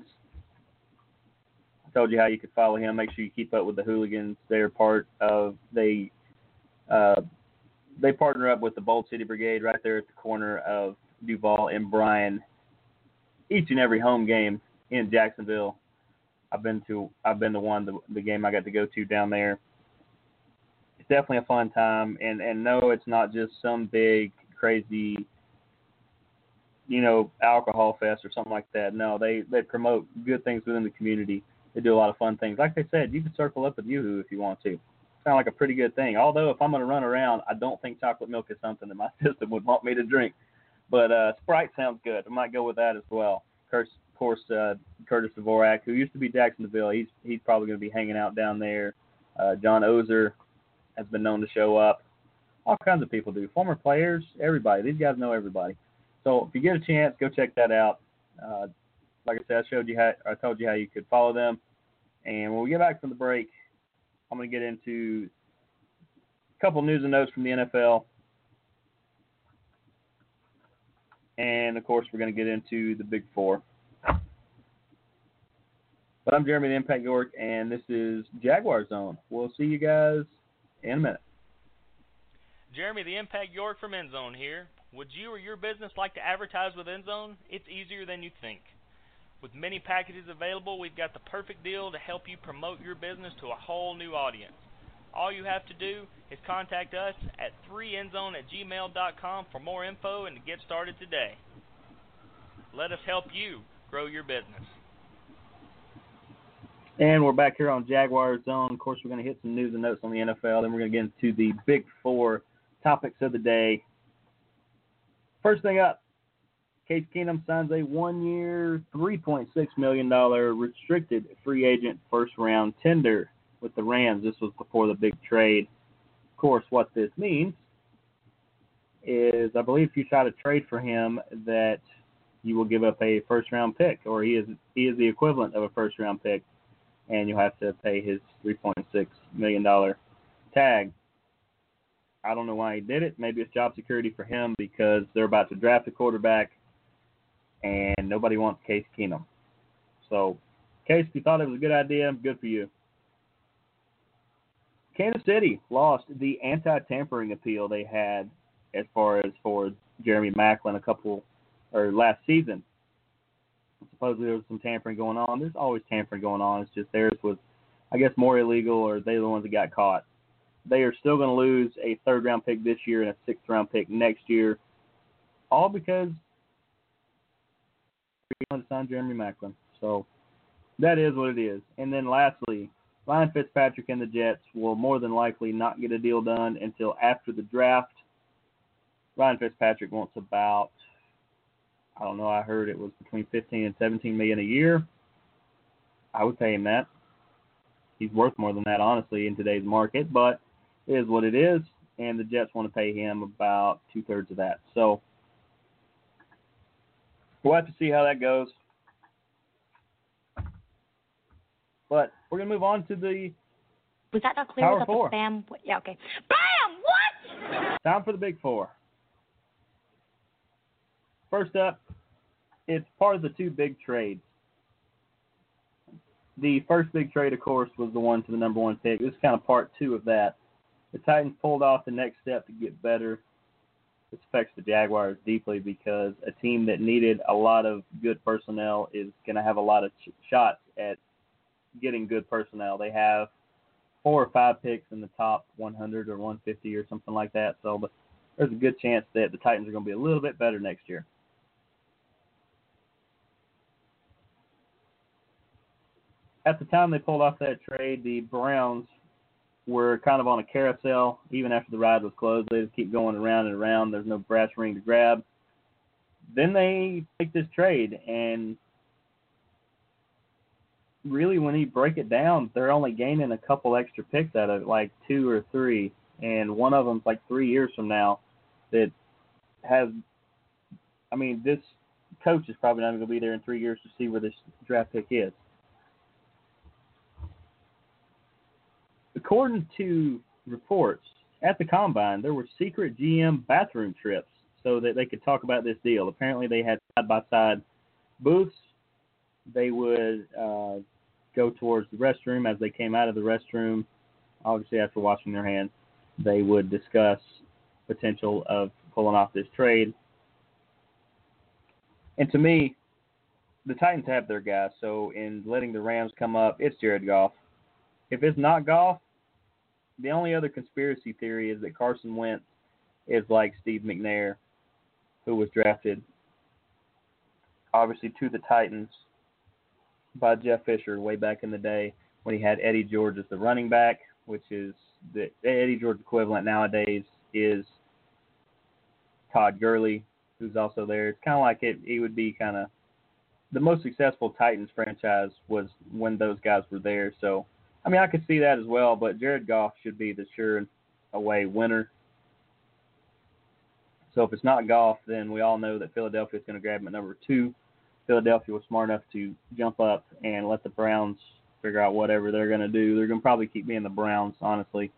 I told you how you could follow him. Make sure you keep up with the Hooligans. They're part of they uh, they partner up with the Bold City Brigade right there at the corner of Duval and Bryan. Each and every home game in Jacksonville, I've been to. I've been the one the, the game I got to go to down there. It's definitely a fun time, and and no, it's not just some big crazy, you know, alcohol fest or something like that. No, they, they promote good things within the community. They do a lot of fun things. Like they said, you can circle up with Yoo-Hoo if you want to. Sound like a pretty good thing. Although if I'm going to run around, I don't think chocolate milk is something that my system would want me to drink. But uh, Sprite sounds good. I might go with that as well. Of course, uh, Curtis Dvorak, who used to be Jacksonville, he's he's probably going to be hanging out down there. Uh, John Ozer has been known to show up. All kinds of people do. Former players, everybody. These guys know everybody. So if you get a chance, go check that out. Uh, like I said, I showed you how I told you how you could follow them. And when we get back from the break, I'm going to get into a couple news and notes from the N F L. And, of course, we're going to get into the Big Four. But I'm Jeremy the Impact York, and this is Jaguar Zone. We'll see you guys in a minute. Jeremy the Impact York from Endzone here. Would you or your business like to advertise with Endzone? It's easier than you think. With many packages available, we've got the perfect deal to help you promote your business to a whole new audience. All you have to do is contact us at three endzone at gmail dot com for more info and to get started today. Let us help you grow your business. And we're back here on Jaguar Zone. Of course, we're going to hit some news and notes on the N F L. Then we're going to get into the Big Four topics of the day. First thing up, Case Keenum signs a one-year, three point six million dollars restricted free agent first-round tender with the Rams. This was before the big trade. Of course, what this means is I believe if you try to trade for him that you will give up a first-round pick, or he is he is the equivalent of a first-round pick, and you'll have to pay his three point six million dollars tag. I don't know why he did it. Maybe it's job security for him because they're about to draft a quarterback, and nobody wants Case Keenum. So, Case, if you thought it was a good idea, good for you. Kansas City lost the anti-tampering appeal they had as far as for Jeremy Maclin a couple or last season. Supposedly there was some tampering going on. There's always tampering going on. It's just theirs was, I guess, more illegal, or they're the ones that got caught. They are still going to lose a third-round pick this year and a sixth-round pick next year, all because we want to sign Jeremy Maclin. So that is what it is. And then lastly, Ryan Fitzpatrick and the Jets will more than likely not get a deal done until after the draft. Ryan Fitzpatrick wants about, I don't know, I heard it was between fifteen and seventeen million a year. I would pay him that. He's worth more than that, honestly, in today's market, but it is what it is, and the Jets want to pay him about two-thirds of that. So we'll have to see how that goes. But we're going to move on to the Was that not clear? Power Was that Four. the spam? Yeah, okay. Bam! What? Time for the Big Four. First up, it's part of the two big trades. The first big trade, of course, was the one to the number one pick. This is kind of part two of that. The Titans pulled off the next step to get better. This affects the Jaguars deeply because a team that needed a lot of good personnel is going to have a lot of ch- shots at getting good personnel. They have four or five picks in the top one hundred or one fifty or something like that. So but there's a good chance that the Titans are going to be a little bit better next year. At the time they pulled off that trade, the Browns were kind of on a carousel. Even after the ride was closed, they just keep going around and around. There's no brass ring to grab. Then they make this trade, and really when you break it down, they're only gaining a couple extra picks out of it, like two or three, and one of them's like three years from now that has, I mean, this coach is probably not going to be there in three years to see where this draft pick is. According to reports, at the Combine, there were secret G M bathroom trips so that they could talk about this deal. Apparently, they had side-by-side booths. They would uh, go towards the restroom. As they came out of the restroom, obviously after washing their hands, they would discuss potential of pulling off this trade. And to me, the Titans have their guy, so in letting the Rams come up, it's Jared Goff. If it's not Goff, the only other conspiracy theory is that Carson Wentz is like Steve McNair, who was drafted, obviously, to the Titans by Jeff Fisher way back in the day when he had Eddie George as the running back, which is the Eddie George equivalent nowadays is Todd Gurley, who's also there. It's kind of like it, it would be kind of the most successful Titans franchise was when those guys were there. So, I mean, I could see that as well, but Jared Goff should be the sure away winner. So if it's not Goff, then we all know that Philadelphia is going to grab him at number two. Philadelphia was smart enough to jump up and let the Browns figure out whatever they're going to do. They're going to probably keep being the Browns, honestly.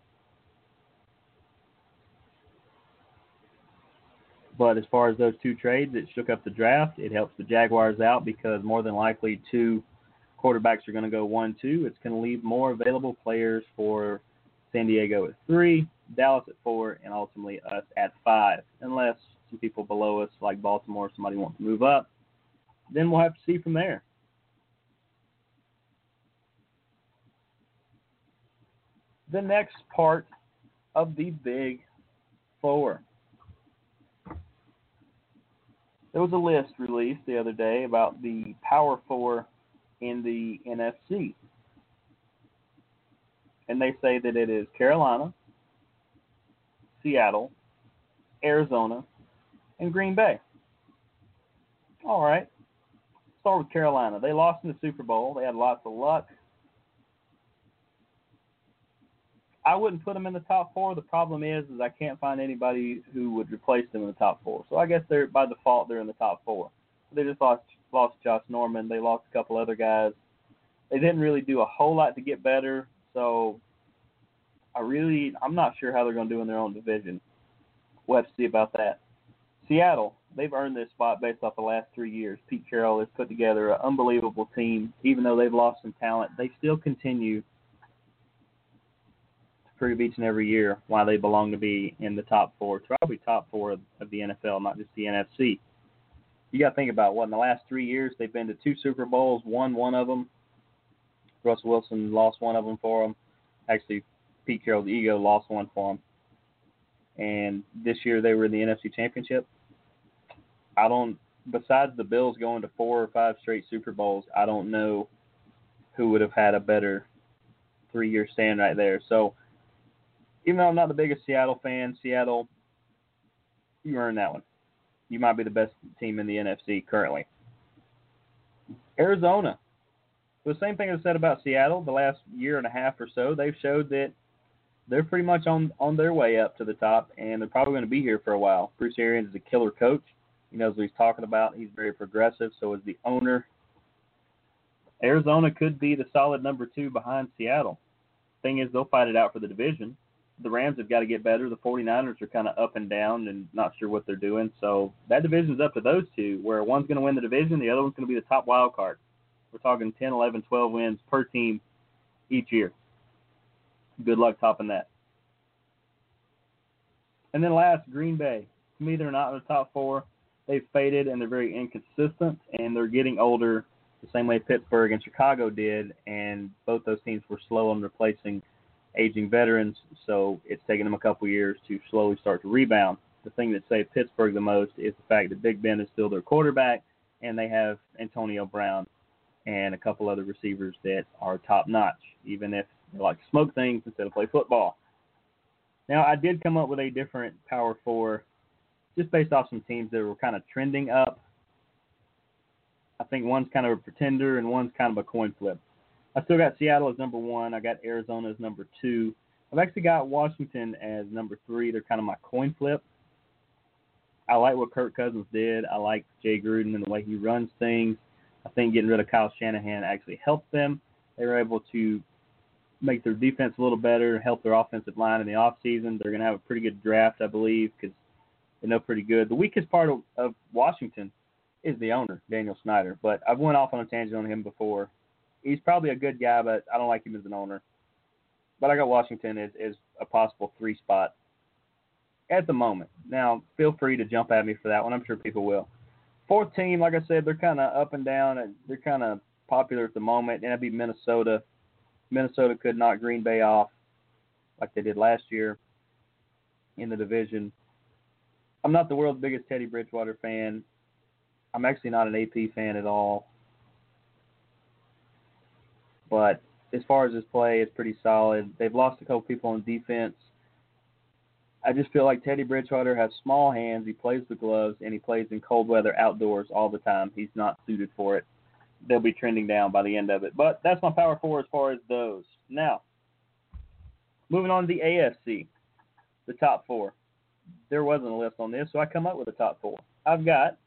But as far as those two trades, it shook up the draft. It helps the Jaguars out because more than likely two quarterbacks are going to go one two. It's going to leave more available players for San Diego at three, Dallas at four, and ultimately us at five. Unless some people below us, like Baltimore, somebody wants to move up, then we'll have to see from there. The next part of the Big Four. There was a list released the other day about the Power Four in the N F C. And they say that it is Carolina, Seattle, Arizona, and Green Bay. All right. Start with Carolina. They lost in the Super Bowl. They had lots of luck. I wouldn't put them in the top four. The problem is, is I can't find anybody who would replace them in the top four. So I guess they're by default they're in the top four. They just lost lost Josh Norman. They lost a couple other guys. They didn't really do a whole lot to get better. So I really I'm not sure how they're going to do in their own division. We'll have to see about that. Seattle, they've earned this spot based off the last three years. Pete Carroll has put together an unbelievable team. Even though they've lost some talent, they still continue prove each and every year why they belong to be in the top four, probably top four of, of the N F L, not just the N F C. You got to think about what in the last three years they've been to two Super Bowls, won one of them. Russell Wilson lost one of them for them. Actually, Pete Carroll's ego lost one for them. And this year they were in the N F C Championship. I don't. Besides the Bills going to four or five straight Super Bowls, I don't know who would have had a better three-year stand right there. So. Even though I'm not the biggest Seattle fan, Seattle, you earned that one. You might be the best team in the N F C currently. Arizona. The same thing I said about Seattle the last year and a half or so. They've showed that they're pretty much on, on their way up to the top, and they're probably going to be here for a while. Bruce Arians is a killer coach. He knows what he's talking about. He's very progressive, so is the owner. Arizona could be the solid number two behind Seattle. Thing is, they'll fight it out for the division. The Rams have got to get better. The 49ers are kind of up and down and not sure what they're doing. So that division's up to those two, where one's going to win the division, the other one's going to be the top wild card. We're talking ten, eleven, twelve wins per team each year. Good luck topping that. And then last, Green Bay. To me, they're not in the top four. They've faded, and they're very inconsistent, and they're getting older the same way Pittsburgh and Chicago did, and both those teams were slow on replacing aging veterans, so it's taken them a couple years to slowly start to rebound. The thing that saved Pittsburgh the most is the fact that Big Ben is still their quarterback, and they have Antonio Brown and a couple other receivers that are top-notch, even if they like to smoke things instead of play football. Now, I did come up with a different Power Four just based off some teams that were kind of trending up. I think one's kind of a pretender and one's kind of a coin flip. I still got Seattle as number one. I got Arizona as number two. I've actually got Washington as number three. They're kind of my coin flip. I like what Kirk Cousins did. I like Jay Gruden and the way he runs things. I think getting rid of Kyle Shanahan actually helped them. They were able to make their defense a little better, help their offensive line in the offseason. They're going to have a pretty good draft, I believe, because they know pretty good. The weakest part of, of Washington is the owner, Daniel Snyder. But I've went off on a tangent on him before. He's probably a good guy, but I don't like him as an owner. But I got Washington as, as a possible three spot at the moment. Now, feel free to jump at me for that one. I'm sure people will. Fourth team, like I said, they're kind of up and down, and they're kind of popular at the moment. And that'd be Minnesota. Minnesota could knock Green Bay off like they did last year in the division. I'm not the world's biggest Teddy Bridgewater fan. I'm actually not an A P fan at all. But as far as his play, it's pretty solid. They've lost a couple people on defense. I just feel like Teddy Bridgewater has small hands. He plays with gloves, and he plays in cold weather outdoors all the time. He's not suited for it. They'll be trending down by the end of it. But that's my Power Four as far as those. Now, moving on to the A F C, the top four. There wasn't a list on this, so I come up with the top four. I've got,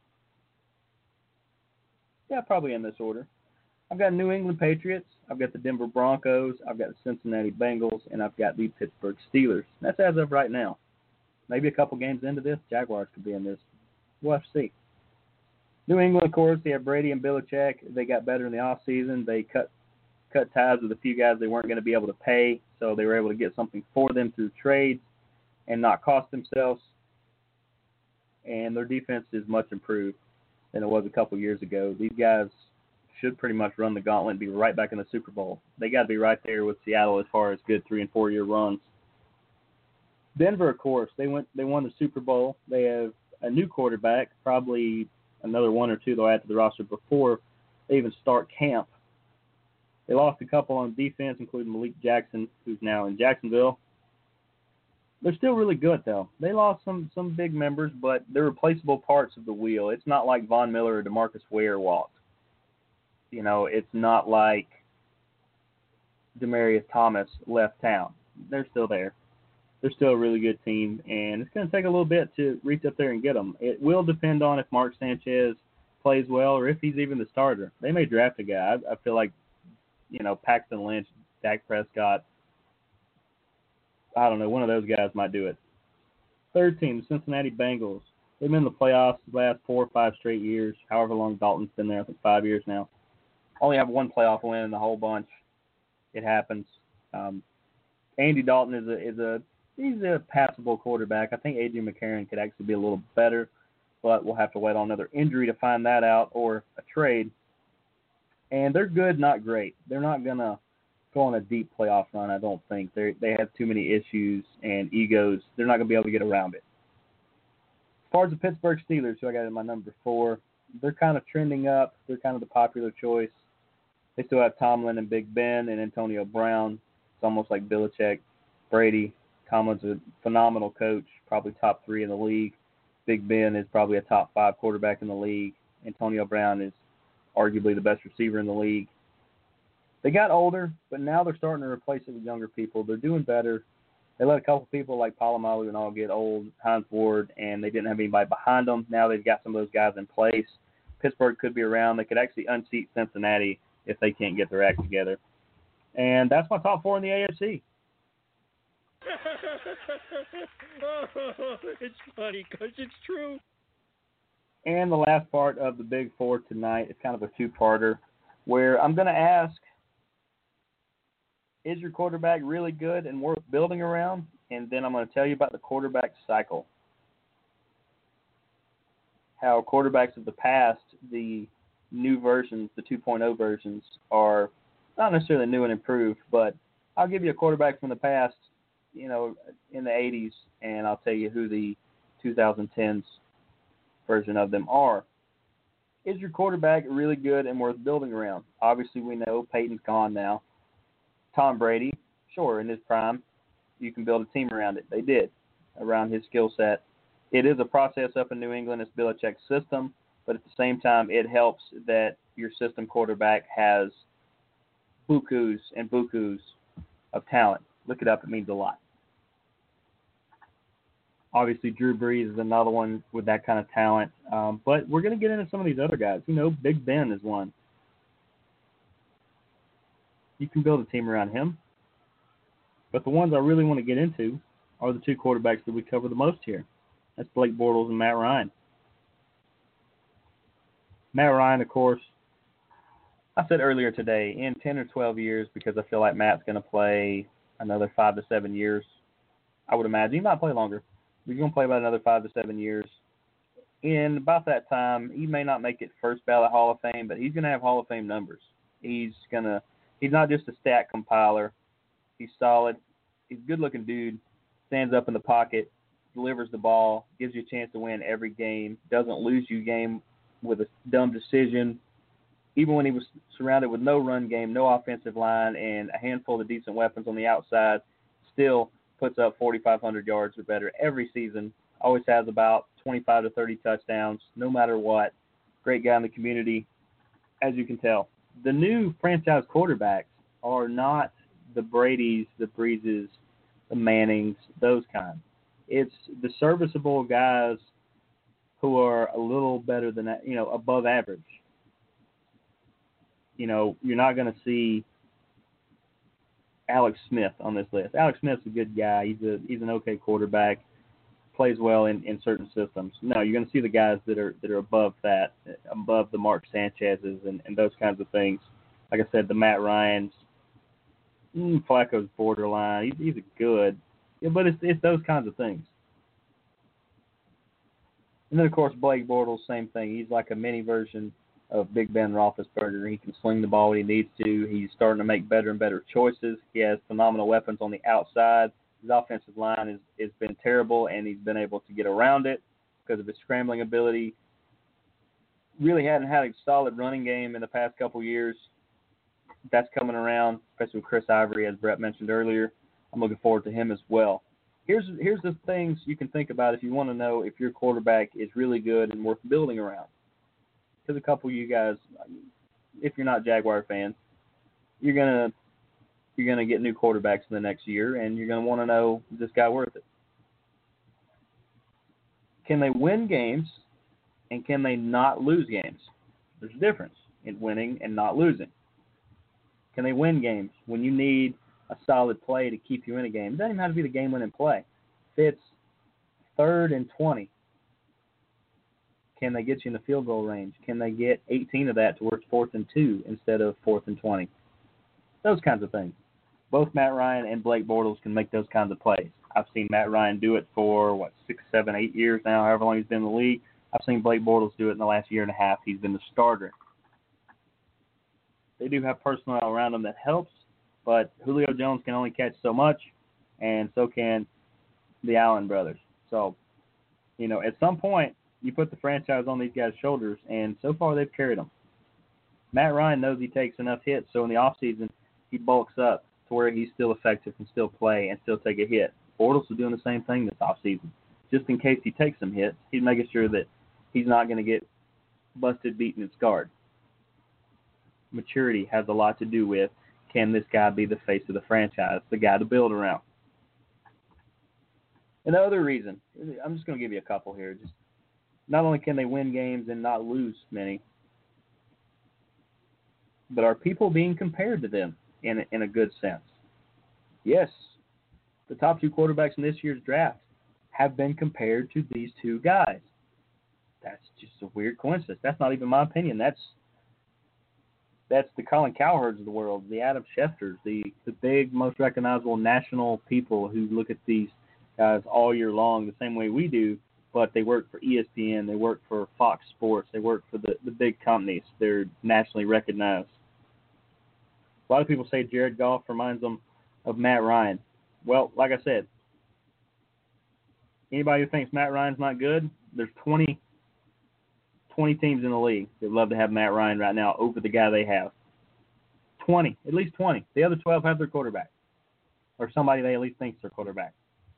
yeah, probably in this order. I've got New England Patriots, I've got the Denver Broncos, I've got the Cincinnati Bengals, and I've got the Pittsburgh Steelers. That's as of right now. Maybe a couple games into this, Jaguars could be in this. We'll have to see. New England, of course, they have Brady and Belichick. They got better in the offseason. They cut cut ties with a few guys they weren't going to be able to pay, so they were able to get something for them through trades and not cost themselves. And their defense is much improved than it was a couple years ago. These guys should pretty much run the gauntlet and be right back in the Super Bowl. They got to be right there with Seattle as far as good three- and four-year runs. Denver, of course, they went. They won the Super Bowl. They have a new quarterback, probably another one or two they'll add to the roster before they even start camp. They lost a couple on defense, including Malik Jackson, who's now in Jacksonville. They're still really good, though. They lost some, some big members, but they're replaceable parts of the wheel. It's not like Von Miller or DeMarcus Ware walked. You know, it's not like Demaryius Thomas left town. They're still there. They're still a really good team, and it's going to take a little bit to reach up there and get them. It will depend on if Mark Sanchez plays well or if he's even the starter. They may draft a guy. I, I feel like, you know, Paxton Lynch, Dak Prescott, I don't know, one of those guys might do it. Third team, the Cincinnati Bengals. They've been in the playoffs the last four or five straight years, however long Dalton's been there, I think five years now. Only have one playoff win in the whole bunch. It happens. Um, Andy Dalton is a is a he's a passable quarterback. I think A J McCarron could actually be a little better, but we'll have to wait on another injury to find that out or a trade. And they're good, not great. They're not gonna go on a deep playoff run, I don't think. They they have too many issues and egos. They're not gonna be able to get around it. As far as the Pittsburgh Steelers, who I got in my number four, they're kind of trending up. They're kind of the popular choice. They still have Tomlin and Big Ben and Antonio Brown. It's almost like Belichick, Brady. Tomlin's a phenomenal coach, probably top three in the league. Big Ben is probably a top five quarterback in the league. Antonio Brown is arguably the best receiver in the league. They got older, but now they're starting to replace it with younger people. They're doing better. They let a couple people like Palomalu and all get old, Hines Ward, and they didn't have anybody behind them. Now they've got some of those guys in place. Pittsburgh could be around. They could actually unseat Cincinnati if they can't get their act together. And that's my top four in the A F C. It's funny because it's true. And the last part of the Big Four tonight is kind of a two-parter where I'm going to ask, is your quarterback really good and worth building around? And then I'm going to tell you about the quarterback cycle. How quarterbacks of the past, the new versions, the two point oh versions, are not necessarily new and improved, but I'll give you a quarterback from the past, you know, in the eighties, and I'll tell you who the twenty tens version of them are. Is your quarterback really good and worth building around? Obviously, we know Peyton's gone now. Tom Brady, sure, in his prime, you can build a team around it. They did, around his skill set. It is a process up in New England. It's Belichick's system, but at the same time, it helps that your system quarterback has bukus and bukus of talent. Look it up. It means a lot. Obviously, Drew Brees is another one with that kind of talent. Um, but we're going to get into some of these other guys. You know, Big Ben is one. You can build a team around him. But the ones I really want to get into are the two quarterbacks that we cover the most here. That's Blake Bortles and Matt Ryan. Matt Ryan, of course, I said earlier today, in ten or twelve years, because I feel like Matt's going to play another five to seven years, I would imagine. He might play longer. He's going to play about another five to seven years. In about that time, he may not make it first ballot Hall of Fame, but he's going to have Hall of Fame numbers. He's going to, he's not just a stat compiler. He's solid. He's a good-looking dude, stands up in the pocket, delivers the ball, gives you a chance to win every game, doesn't lose you game with a dumb decision. Even when he was surrounded with no run game, no offensive line, and a handful of decent weapons on the outside, still puts up forty-five hundred yards or better every season. Always has about twenty-five to thirty touchdowns, no matter what. Great guy in the community, as you can tell. The new franchise quarterbacks are not the Bradys, the Breezes, the Mannings, those kinds. It's the serviceable guys who are a little better than that, you know, above average. You know, you're not going to see Alex Smith on this list. Alex Smith's a good guy. He's a he's an okay quarterback, plays well in, in certain systems. No, you're going to see the guys that are that are above that, above the Mark Sanchez's and, and those kinds of things. Like I said, the Matt Ryans, mm, Flacco's borderline. He's he's a good, yeah, but it's it's those kinds of things. And then of course Blake Bortles, same thing. He's like a mini version of Big Ben Roethlisberger. He can sling the ball when he needs to. He's starting to make better and better choices. He has phenomenal weapons on the outside. His offensive line has, has been terrible, and he's been able to get around it because of his scrambling ability. Really hadn't had a solid running game in the past couple years. That's coming around, especially with Chris Ivory, as Brett mentioned earlier. I'm looking forward to him as well. Here's here's the things you can think about if you want to know if your quarterback is really good and worth building around. Because a couple of you guys, if you're not Jaguar fans, you're gonna you're gonna get new quarterbacks in the next year, and you're gonna want to know, is this guy worth it? Can they win games, and can they not lose games? There's a difference in winning and not losing. Can they win games when you need a solid play to keep you in a game? It doesn't even have to be the game-winning play. If it's third and twenty. Can they get you in the field goal range? Can they get eighteen of that to where it's fourth and two instead of fourth and twenty? Those kinds of things. Both Matt Ryan and Blake Bortles can make those kinds of plays. I've seen Matt Ryan do it for, what, six, seven, eight years now, however long he's been in the league. I've seen Blake Bortles do it in the last year and a half. He's been the starter. They do have personnel around them that helps, but Julio Jones can only catch so much, and so can the Allen brothers. So, you know, at some point, you put the franchise on these guys' shoulders, and so far they've carried them. Matt Ryan knows he takes enough hits, so in the offseason he bulks up to where he's still effective, can still play, and still take a hit. Bortles is doing the same thing this offseason. Just in case he takes some hits, he's making sure that he's not going to get busted, beaten, and scarred. Maturity has a lot to do with, can this guy be the face of the franchise, the guy to build around? And the other reason, I'm just going to give you a couple here. Just not only can they win games and not lose many, but are people being compared to them in a, in a good sense? Yes, the top two quarterbacks in this year's draft have been compared to these two guys. That's just a weird coincidence. That's not even my opinion. That's that's the Colin Cowherds of the world, the Adam Schefters, the, the big, most recognizable national people who look at these guys all year long the same way we do, but they work for E S P N, they work for Fox Sports, they work for the, the big companies. They're nationally recognized. A lot of people say Jared Goff reminds them of Matt Ryan. Well, like I said, anybody who thinks Matt Ryan's not good, there's twenty, twenty teams in the league that love to have Matt Ryan right now over the guy they have. twenty, at least twenty. The other twelve have their quarterback, or somebody they at least think is their quarterback.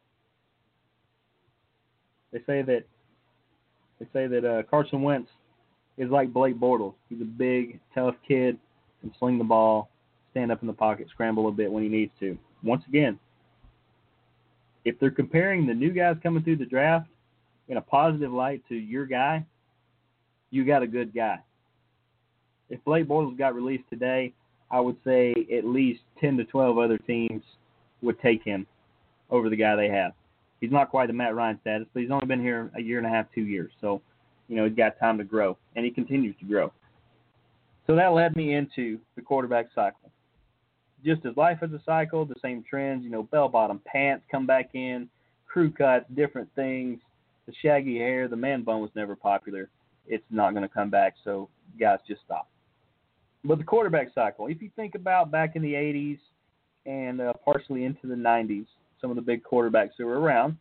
They say that they say that uh, Carson Wentz is like Blake Bortles. He's a big, tough kid, can sling the ball, stand up in the pocket, scramble a bit when he needs to. Once again, if they're comparing the new guys coming through the draft in a positive light to your guy, you got a good guy. If Blake Bortles got released today, I would say at least ten to twelve other teams would take him over the guy they have. He's not quite the Matt Ryan status, but he's only been here a year and a half, two years. So, you know, he's got time to grow, and he continues to grow. So that led me into the quarterback cycle. Just as life is a cycle, the same trends, you know, bell-bottom pants come back in, crew cuts, different things. The shaggy hair, the man bun was never popular. It's not going to come back, so guys, just stop. But the quarterback cycle, if you think about back in the eighties and uh, partially into the nineties, some of the big quarterbacks who were around,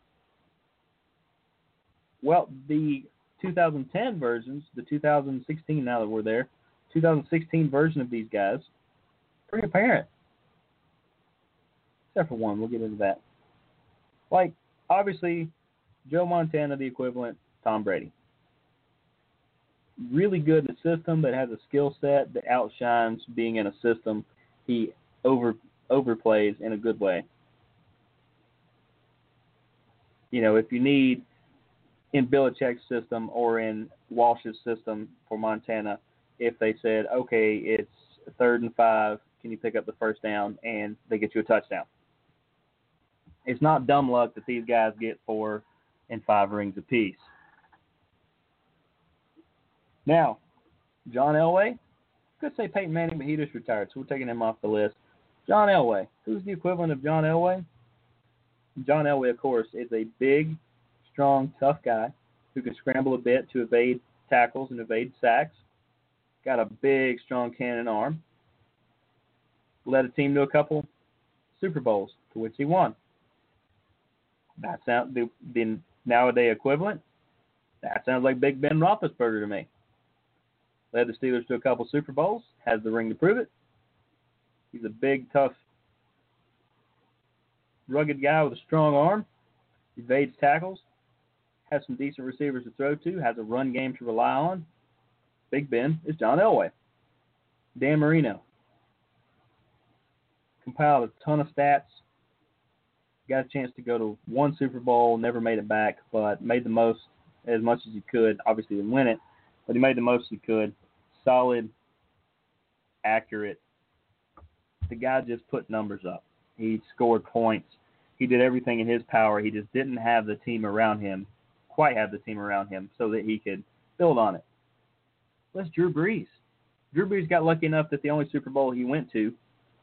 well, the two thousand ten versions, the two thousand sixteen, now that we're there, two thousand sixteen version of these guys, pretty apparent. Except for one, we'll get into that. Like, obviously, Joe Montana, the equivalent, Tom Brady. Really good in the system, but has a skill set that outshines being in a system he over overplays in a good way. You know, if you need in Belichick's system or in Walsh's system for Montana, if they said, okay, it's third and five, can you pick up the first down, and they get you a touchdown. It's not dumb luck that these guys get four and five rings apiece. Now, John Elway, could say Peyton Manning, but he just retired, so we're taking him off the list. John Elway, who's the equivalent of John Elway? John Elway, of course, is a big, strong, tough guy who can scramble a bit to evade tackles and evade sacks. Got a big, strong cannon arm. Led a team to a couple Super Bowls, to which he won. That sounds the, the nowadays equivalent. That sounds like Big Ben Roethlisberger to me. Led the Steelers to a couple Super Bowls. Has the ring to prove it. He's a big, tough, rugged guy with a strong arm. Evades tackles. Has some decent receivers to throw to. Has a run game to rely on. Big Ben is John Elway. Dan Marino. Compiled a ton of stats. Got a chance to go to one Super Bowl. Never made it back, but made the most, as much as he could. Obviously didn't win it, but he made the most he could. Solid, accurate. The guy just put numbers up. He scored points. He did everything in his power. He just didn't have the team around him, quite have the team around him, so that he could build on it. That's Drew Brees. Drew Brees got lucky enough that the only Super Bowl he went to,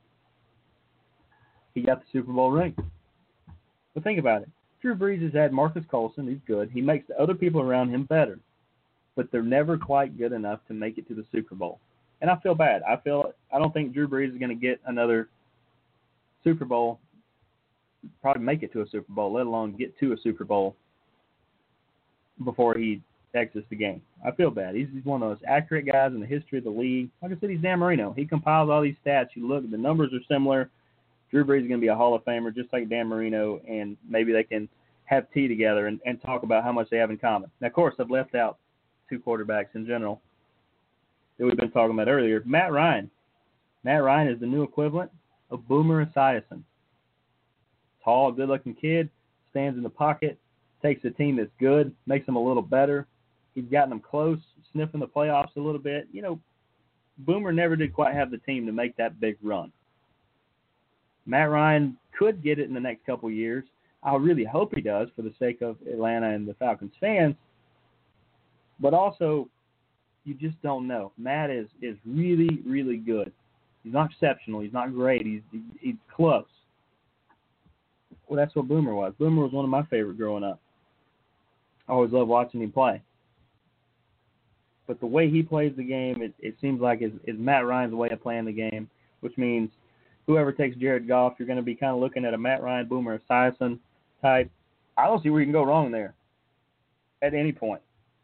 he got the Super Bowl ring. But think about it. Drew Brees has had Marcus Colson, who's good. He makes the other people around him better. But they're never quite good enough to make it to the Super Bowl. And I feel bad. I feel I don't think Drew Brees is going to get another Super Bowl, probably make it to a Super Bowl, let alone get to a Super Bowl before he exits the game. I feel bad. He's, he's one of those accurate guys in the history of the league. Like I said, he's Dan Marino. He compiles all these stats. You look, the numbers are similar. Drew Brees is going to be a Hall of Famer just like Dan Marino, and maybe they can have tea together and, and talk about how much they have in common. Now, of course, I've left out two quarterbacks in general that we've been talking about earlier. Matt Ryan. Matt Ryan is the new equivalent of Boomer Esiason. Tall, good-looking kid, stands in the pocket, takes a team that's good, makes them a little better. He's gotten them close, sniffing the playoffs a little bit. You know, Boomer never did quite have the team to make that big run. Matt Ryan could get it in the next couple years. I really hope he does for the sake of Atlanta and the Falcons fans. But also, you just don't know. Matt is, is really, really good. He's not exceptional. He's not great. He's he's close. Well, that's what Boomer was. Boomer was one of my favorite growing up. I always loved watching him play. But the way he plays the game, it, it seems like is, is Matt Ryan's way of playing the game, which means whoever takes Jared Goff, you're going to be kind of looking at a Matt Ryan, Boomer Esiason type. I don't see where you can go wrong there at any point.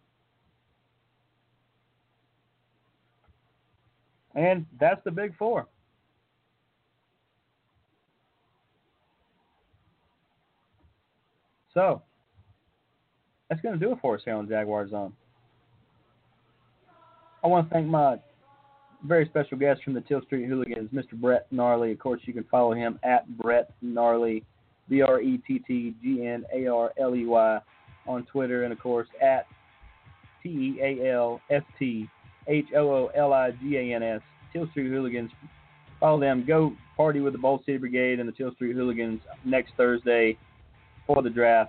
And that's the big four. So, that's going to do it for us here on Jaguar Zone. I want to thank my very special guest from the Teal Street Hooligans, Mister Brett Gnarly. Of course, you can follow him at Brett Gnarly, B R E T T G N A R L E Y on Twitter, and, of course, at T E A L S T H O O L I G A N S, Teal Street Hooligans. Follow them. Go party with the Bold City Brigade and the Teal Street Hooligans next Thursday for the draft.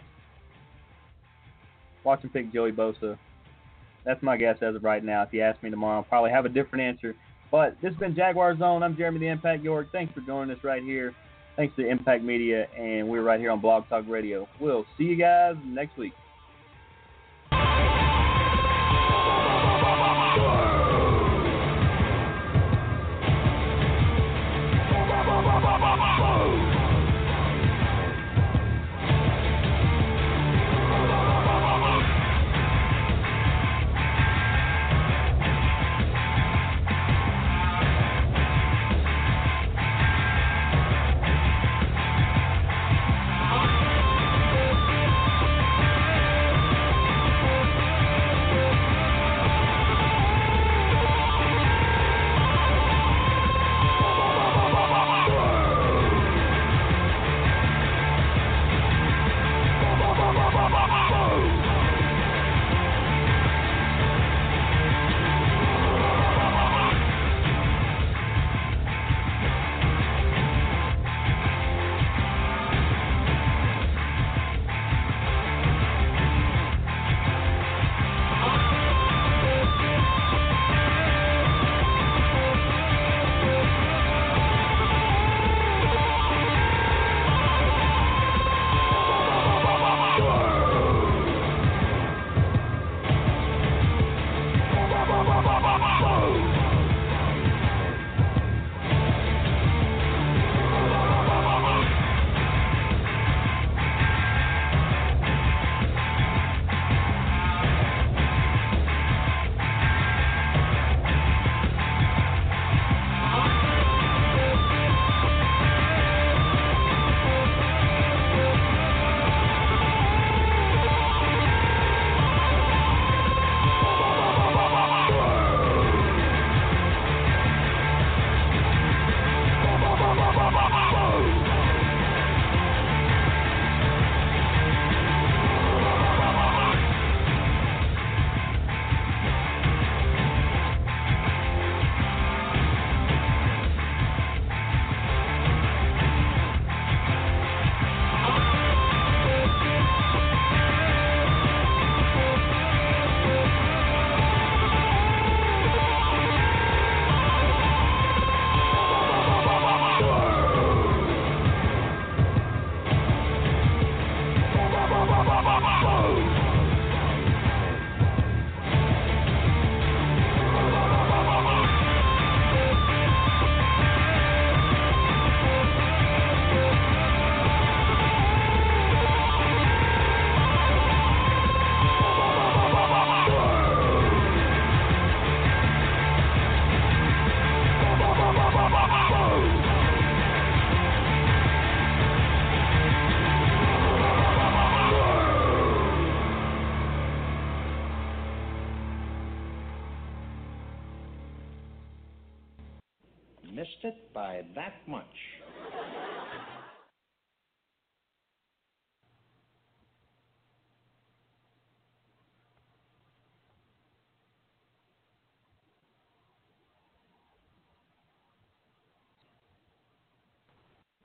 Watch them pick Joey Bosa. That's my guess as of right now. If you ask me tomorrow, I'll probably have a different answer. But this has been Jaguar Zone. I'm Jeremy the Impact York. Thanks for joining us right here. Thanks to Impact Media, and we're right here on Blog Talk Radio. We'll see you guys next week. Missed it by that much.